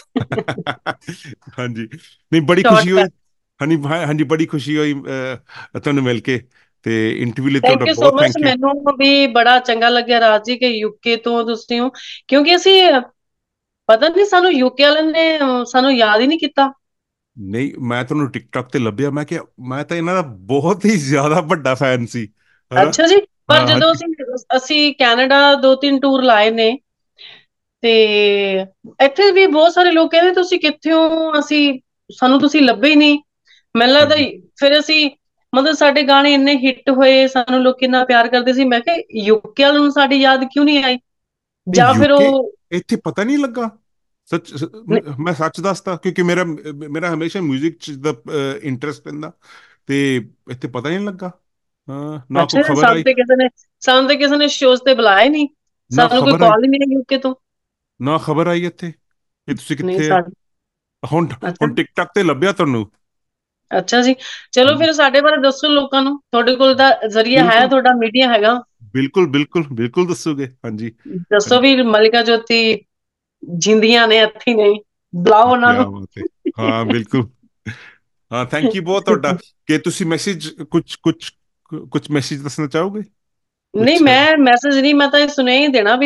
ਹਾਂਜੀ, ਨਹੀਂ ਬੜੀ ਖੁਸ਼ੀ ਹੋਈ। ਸ਼ਾਰਟਕਟ। ਹਾਂਜੀ ਹਾਂ- ਹਾਂਜੀ, ਬੜੀ ਖੁਸ਼ੀ ਹੋਈ ਅ, ਤੁਹਾਨੂੰ ਮਿਲ ਕੇ, ਤੇ ਇੰਟਰਵਿਊ ਲਈ ਤੁਹਾਡਾ ਥੈਂਕ ਯੂ ਸੋ ਬਹੁਤ ਮਚ, ਥੈਂਕ ਯੂ। ਮੈਨੂੰ ਵੀ ਬੜਾ ਚੰਗਾ ਲੱਗਿਆ ਰਾਜ ਜੀ ਕਿ ਯੂਕੇ ਤੋਂ ਤੁਸੀਂ ਹੋ, ਕਿਉਂਕਿ ਅਸੀਂ ਪਤਾ ਨਹੀਂ ਸਾਨੂੰ ਯੂਕੇ ਵਾਲਿਆਂ ਨੇ ਅਹ, ਸਾਨੂੰ ਯਾਦ ਹੀ ਨਹੀਂ ਕੀਤਾ। ਨਹੀਂ, ਮੈਂ ਤੁਹਾਨੂੰ ਟਿਕਟੌਕ ਤੇ ਲੱਭਿਆ, ਮੈਂ ਕਿਹਾ ਮੈਂ ਤਾਂ ਇਹਨਾਂ ਦਾ ਬਹੁਤ ਹੀ ਜ਼ਿਆਦਾ ਵੱਡਾ ਫੈਨ ਸੀ, ਹਨਾ। ਅੱਛਾ ਜੀ, ਪਰ ਹਾਂ ਜਦੋਂ ਹਾਂਜੀ ਅਸੀਂ ਅਸੀਂ ਕੈਨੇਡਾ ਦੋ ਤਿੰਨ ਟੂਰ ਲਾਏ ਨੇ, ਤੇ ਇੱਥੇ ਵੀ ਬਹੁਤ ਸਾਰੇ ਲੋਕ ਕਹਿੰਦੇ ਤੁਸੀਂ ਕਿੱਥੇ ਹੋ, ਅਸੀਂ ਸਾਨੂੰ ਤੁਸੀਂ ਲੱਭੇ ਹੀ ਨਹੀਂ। ਮੈਨੂੰ ਲੱਗਦਾ ਹਾਂਜੀ। ਫਿਰ ਅਸੀਂ ਮਤਲਬ ਸਾਡੇ ਗਾਣੇ ਇੰਨੇ ਹਿੱਟ ਹੋਏ, ਸਾਨੂੰ ਲੋਕ ਇੰਨਾ ਪਿਆਰ ਕਰਦੇ ਸੀ, ਮੈਂ ਕਿਹਾ ਯੂਕੇ ਵਾਲਿਆਂ ਨੂੰ ਸਾਡੀ ਯਾਦ ਕਿਉਂ ਨਹੀਂ ਆਈ, ਨਹੀਂ, ਜਾਂ ਫਿਰ ਯੂਕੇ ਉਹ ਇੱਥੇ ਪਤਾ ਨਹੀਂ ਲੱਗਾ। ਸੱਚ ਸ- ਨ- ਮ- ਮੈਂ ਸੱਚ ਦੱਸਦਾ, ਕਿਉਂਕਿ ਮੇਰਾ ਮੇਰਾ ਹਮੇਸ਼ਾ 뮤직 ਚ ਦਾ ਇੰਟਰਸਟ ਰਹਿੰਦਾ, ਤੇ ਇੱਥੇ ਪਤਾ ਹੀ ਨਹੀਂ ਲੱਗਾ। ਹਾਂ, ਨਾ ਕੋਈ ਅੱਛਾ ਜੀ, ਖਬਰ ਸਾਨੂੰ ਆਈ। ਤੇ ਕਿਸੇ ਨੇ ਸਾਨੂੰ ਤੇ ਕਿਸੇ ਨੇ ਸ਼ੋਜ਼ ਤੇ ਬੁਲਾਇਆ ਹੀ ਨਹੀਂ, ਨਾ ਸਾਨੂੰ ਕੋਈ ਖਬਰ ਆਈ। ਕਾਲ ਹੀ ਨਹੀਂ ਮਿਲੀ ਯੂਕੇ ਤੋਂ। ਨਾ ਖਬਰ ਆਈ ਇੱਥੇ ਕਿ ਤੁਸੀਂ ਨਹੀਂ ਕਿੱਥੇ ਆ। ਸਾਡੇ। ਹੁਣ ਅੱਛਾ ਹੁਣ ਟਿਕਟੌਕ ਤੇ ਲੱਭਿਆ ਤੁਹਾਨੂੰ। ਅੱਛਾ ਜੀ, ਚਲੋ ਹਾਂਜੀ, ਫਿਰ ਸਾਡੇ ਬਾਰੇ ਦੱਸੋ ਲੋਕਾਂ ਨੂੰ, ਤੁਹਾਡੇ ਕੋਲ ਤਾਂ ਜ਼ਰੀਆ ਹੈ, ਬਿਲਕੁਲ ਤੁਹਾਡਾ ਮੀਡੀਆ ਹੈਗਾ। ਬਿਲਕੁਲ ਬਿਲਕੁਲ ਬਿਲਕੁਲ ਦੱਸੋਗੇ। ਹਾਂਜੀ ਦੱਸੋ ਹਾਂਜੀ। ਵੀ ਮਲਿਕਾ ਜੋਤੀ ਜਿੰਦੀਆਂ ਨੇ, ਹੱਥੀ ਨਹੀਂ, ਬੁਲਾਓ ਉਹਨਾਂ ਕੀ ਨੂੰ। ਬਾਤ ਹੈ। ਹਾਂ ਬਿਲਕੁਲ। ਹਾਂ, ਥੈਂਕ ਯੂ ਬਹੁਤ ਤੁਹਾਡਾ। ਕਿ ਤੁਸੀਂ ਮੈਸੇਜ ਕੁਝ ਕੁਝ ਕੁਝ ਮੈਸੇਜ ਦੱਸਣਾ ਚਾਹੋਗੇ ਨਹੀਂ, ਕੁਛ? ਮੈਂ ਮੈਸੇਜ ਨਹੀਂ, ਮੈਂ ਤਾਂ ਇਹ ਸੁਨੇਹਾ ਹੀ ਦੇਣਾ ਵੀ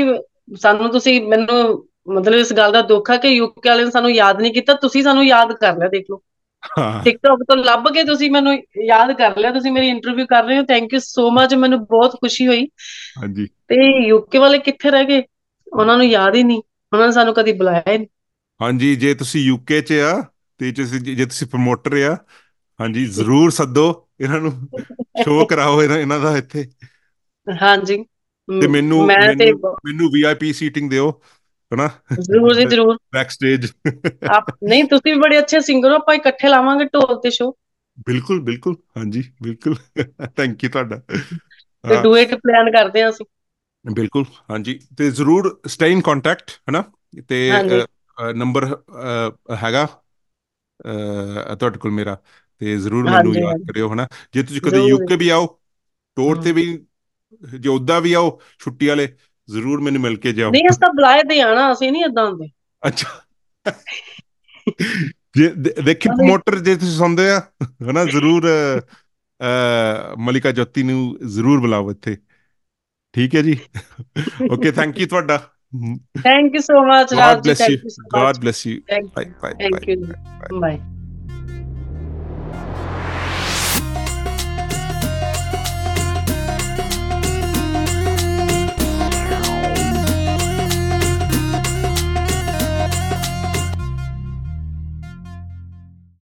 ਸਾਨੂੰ ਤੁਸੀਂ ਮੈਨੂੰ ਮਤਲਬ ਇਸ ਗੱਲ ਦਾ ਦੁੱਖ ਆ ਕਿ ਯੂਕੇ ਵਾਲੇ ਨੇ ਸਾਨੂੰ ਯਾਦ ਨਹੀਂ ਕੀਤਾ, ਤੁਸੀਂ ਸਾਨੂੰ ਯਾਦ ਕਰ ਲਿਆ, ਦੇਖ ਲਓ। ਹਾਂ ਟਿਕਟੌਕ ਤੋਂ ਲੱਭ ਕੇ ਤੁਸੀਂ ਮੈਨੂੰ ਯਾਦ ਕਰ ਲਿਆ, ਤੁਸੀਂ ਮੇਰੀ ਇੰਟਰਵਿਊ ਕਰ ਰਹੇ ਹੋ, ਥੈਂਕ ਯੂ ਸੋ ਮਚ, ਮੈਨੂੰ ਬਹੁਤ ਖੁਸ਼ੀ ਹੋਈ। ਹਾਂਜੀ ਤੇ ਯੂਕੇ ਵਾਲੇ ਕਿੱਥੇ ਰਹਿ ਗਏ, ਉਹਨਾਂ ਨੂੰ ਯਾਦ ਹੀ ਨਹੀਂ, ਉਹਨਾਂ ਨੇ ਸਾਨੂੰ ਕਦੀ ਬੁਲਾਇਆ ਹੀ ਨਹੀਂ। ਹਾਂਜੀ, ਜੇ ਤੁਸੀਂ ਯੂਕੇ 'ਚ ਆ ਤੇ ਜੇ ਤੁਸੀਂ ਜੇ ਤੁਸੀਂ ਪ੍ਰਮੋਟਰ ਆ, ਹਾਂਜੀ ਜ਼ਰੂਰ ਸੱਦੋ ਇਹਨਾਂ ਨੂੰ, ਸ਼ੋਅ ਕਰਾਓ ਇਹਨਾਂ ਇਹਨਾਂ ਦਾ ਇੱਥੇ। ਹਾਂਜੀ। ਤੇ ਮ- ਮੈਨੂੰ ਮੈਂ ਤੇ ਮੈਨੂੰ ਮੈਨੂੰ ਵੀ ਆਈ ਪੀ ਸੀਟਿੰਗ ਦਿਓ, ਹਨਾ, ਜ਼ਰੂਰ ਜੀ ਜ਼ਰੂਰ। Backstage. ਆਪ ਨਹੀਂ, ਤੁਸੀਂ ਵੀ ਬੜੇ ਅੱਛੇ ਸਿੰਗਰ ਹੋ, ਆਪਾਂ ਇਕੱਠੇ ਲਾਵਾਂਗੇ ਢੋਲ ਤੇ ਸ਼ੋਅ। ਬਿਲਕੁਲ ਬਿਲਕੁਲ, ਹਾਂਜੀ ਬਿਲਕੁਲ। ਥੈਂਕ ਯੂ ਤੁਹਾਡਾ। ਤੇ ਹਾਂ ਡੂਏਟ ਪਲਾਨ ਕਰਦੇ ਹਾਂ ਅਸੀਂ। ਬਿਲਕੁਲ, ਹਾਂਜੀ ਤੇ ਜ਼ਰੂਰ ਸਟੇ ਇਨ ਕੰਟੈਕਟ, ਹਨਾ। ਤੇ ਹਾਂਜੀ ਨੰਬਰ ਹੈਗਾ ਅਹ, ਤੁਹਾਡੇ ਕੋਲ ਮੇਰਾ, ਤੇ ਜ਼ਰੂਰ ਮੈਨੂੰ ਹਾਂਜੀ ਯਾਦ ਹਾਂਜੀ ਕਰਿਓ, ਹਨਾ। ਜੇ ਤੁਸੀਂ ਕਦੇ ਜ਼ਰੂਰ। ਯੂਕੇ ਵੀ ਆਓ ਟੂਰ ਹਮ। ਤੇ ਵੀ, ਜੇ ਉੱਦਾਂ ਵੀ ਆਓ ਛੁੱਟੀ ਵਾਲੇ, ਜ਼ਰੂਰ ਮੈਨੂੰ ਮਿਲ ਕੇ ਜਾਓ। ਨਹੀਂ, ਅਸੀਂ ਤਾਂ ਬੁਲਾਏ ਤੇ ਆਣਾ, ਅਸੀਂ ਨਹੀਂ ਏਦਾਂ ਹੁੰਦੇ। ਅੱਛਾ, ਜੇ ਦੇ- ਦੇਖੀ ਅਸੀਂ ਪ੍ਰਮੋਟਰ ਜੇ ਤੁਸੀਂ ਸੁਣਦੇ ਆ, ਹਨਾ, ਜ਼ਰੂਰ ਅਹ, ਮਲਿਕਾ ਜੋਤੀ ਨੂੰ ਜ਼ਰੂਰ ਬੁਲਾਓ ਇੱਥੇ, ਠੀਕ ਹੈ ਜੀ। ਓਕੇ, ਥੈਂਕ ਯੂ ਤੁਹਾਡਾ। Thank you so much God Raj ji, bless thank you, you so much. God bless you, thank bye you, bye bye thank you, bye bye। Bye.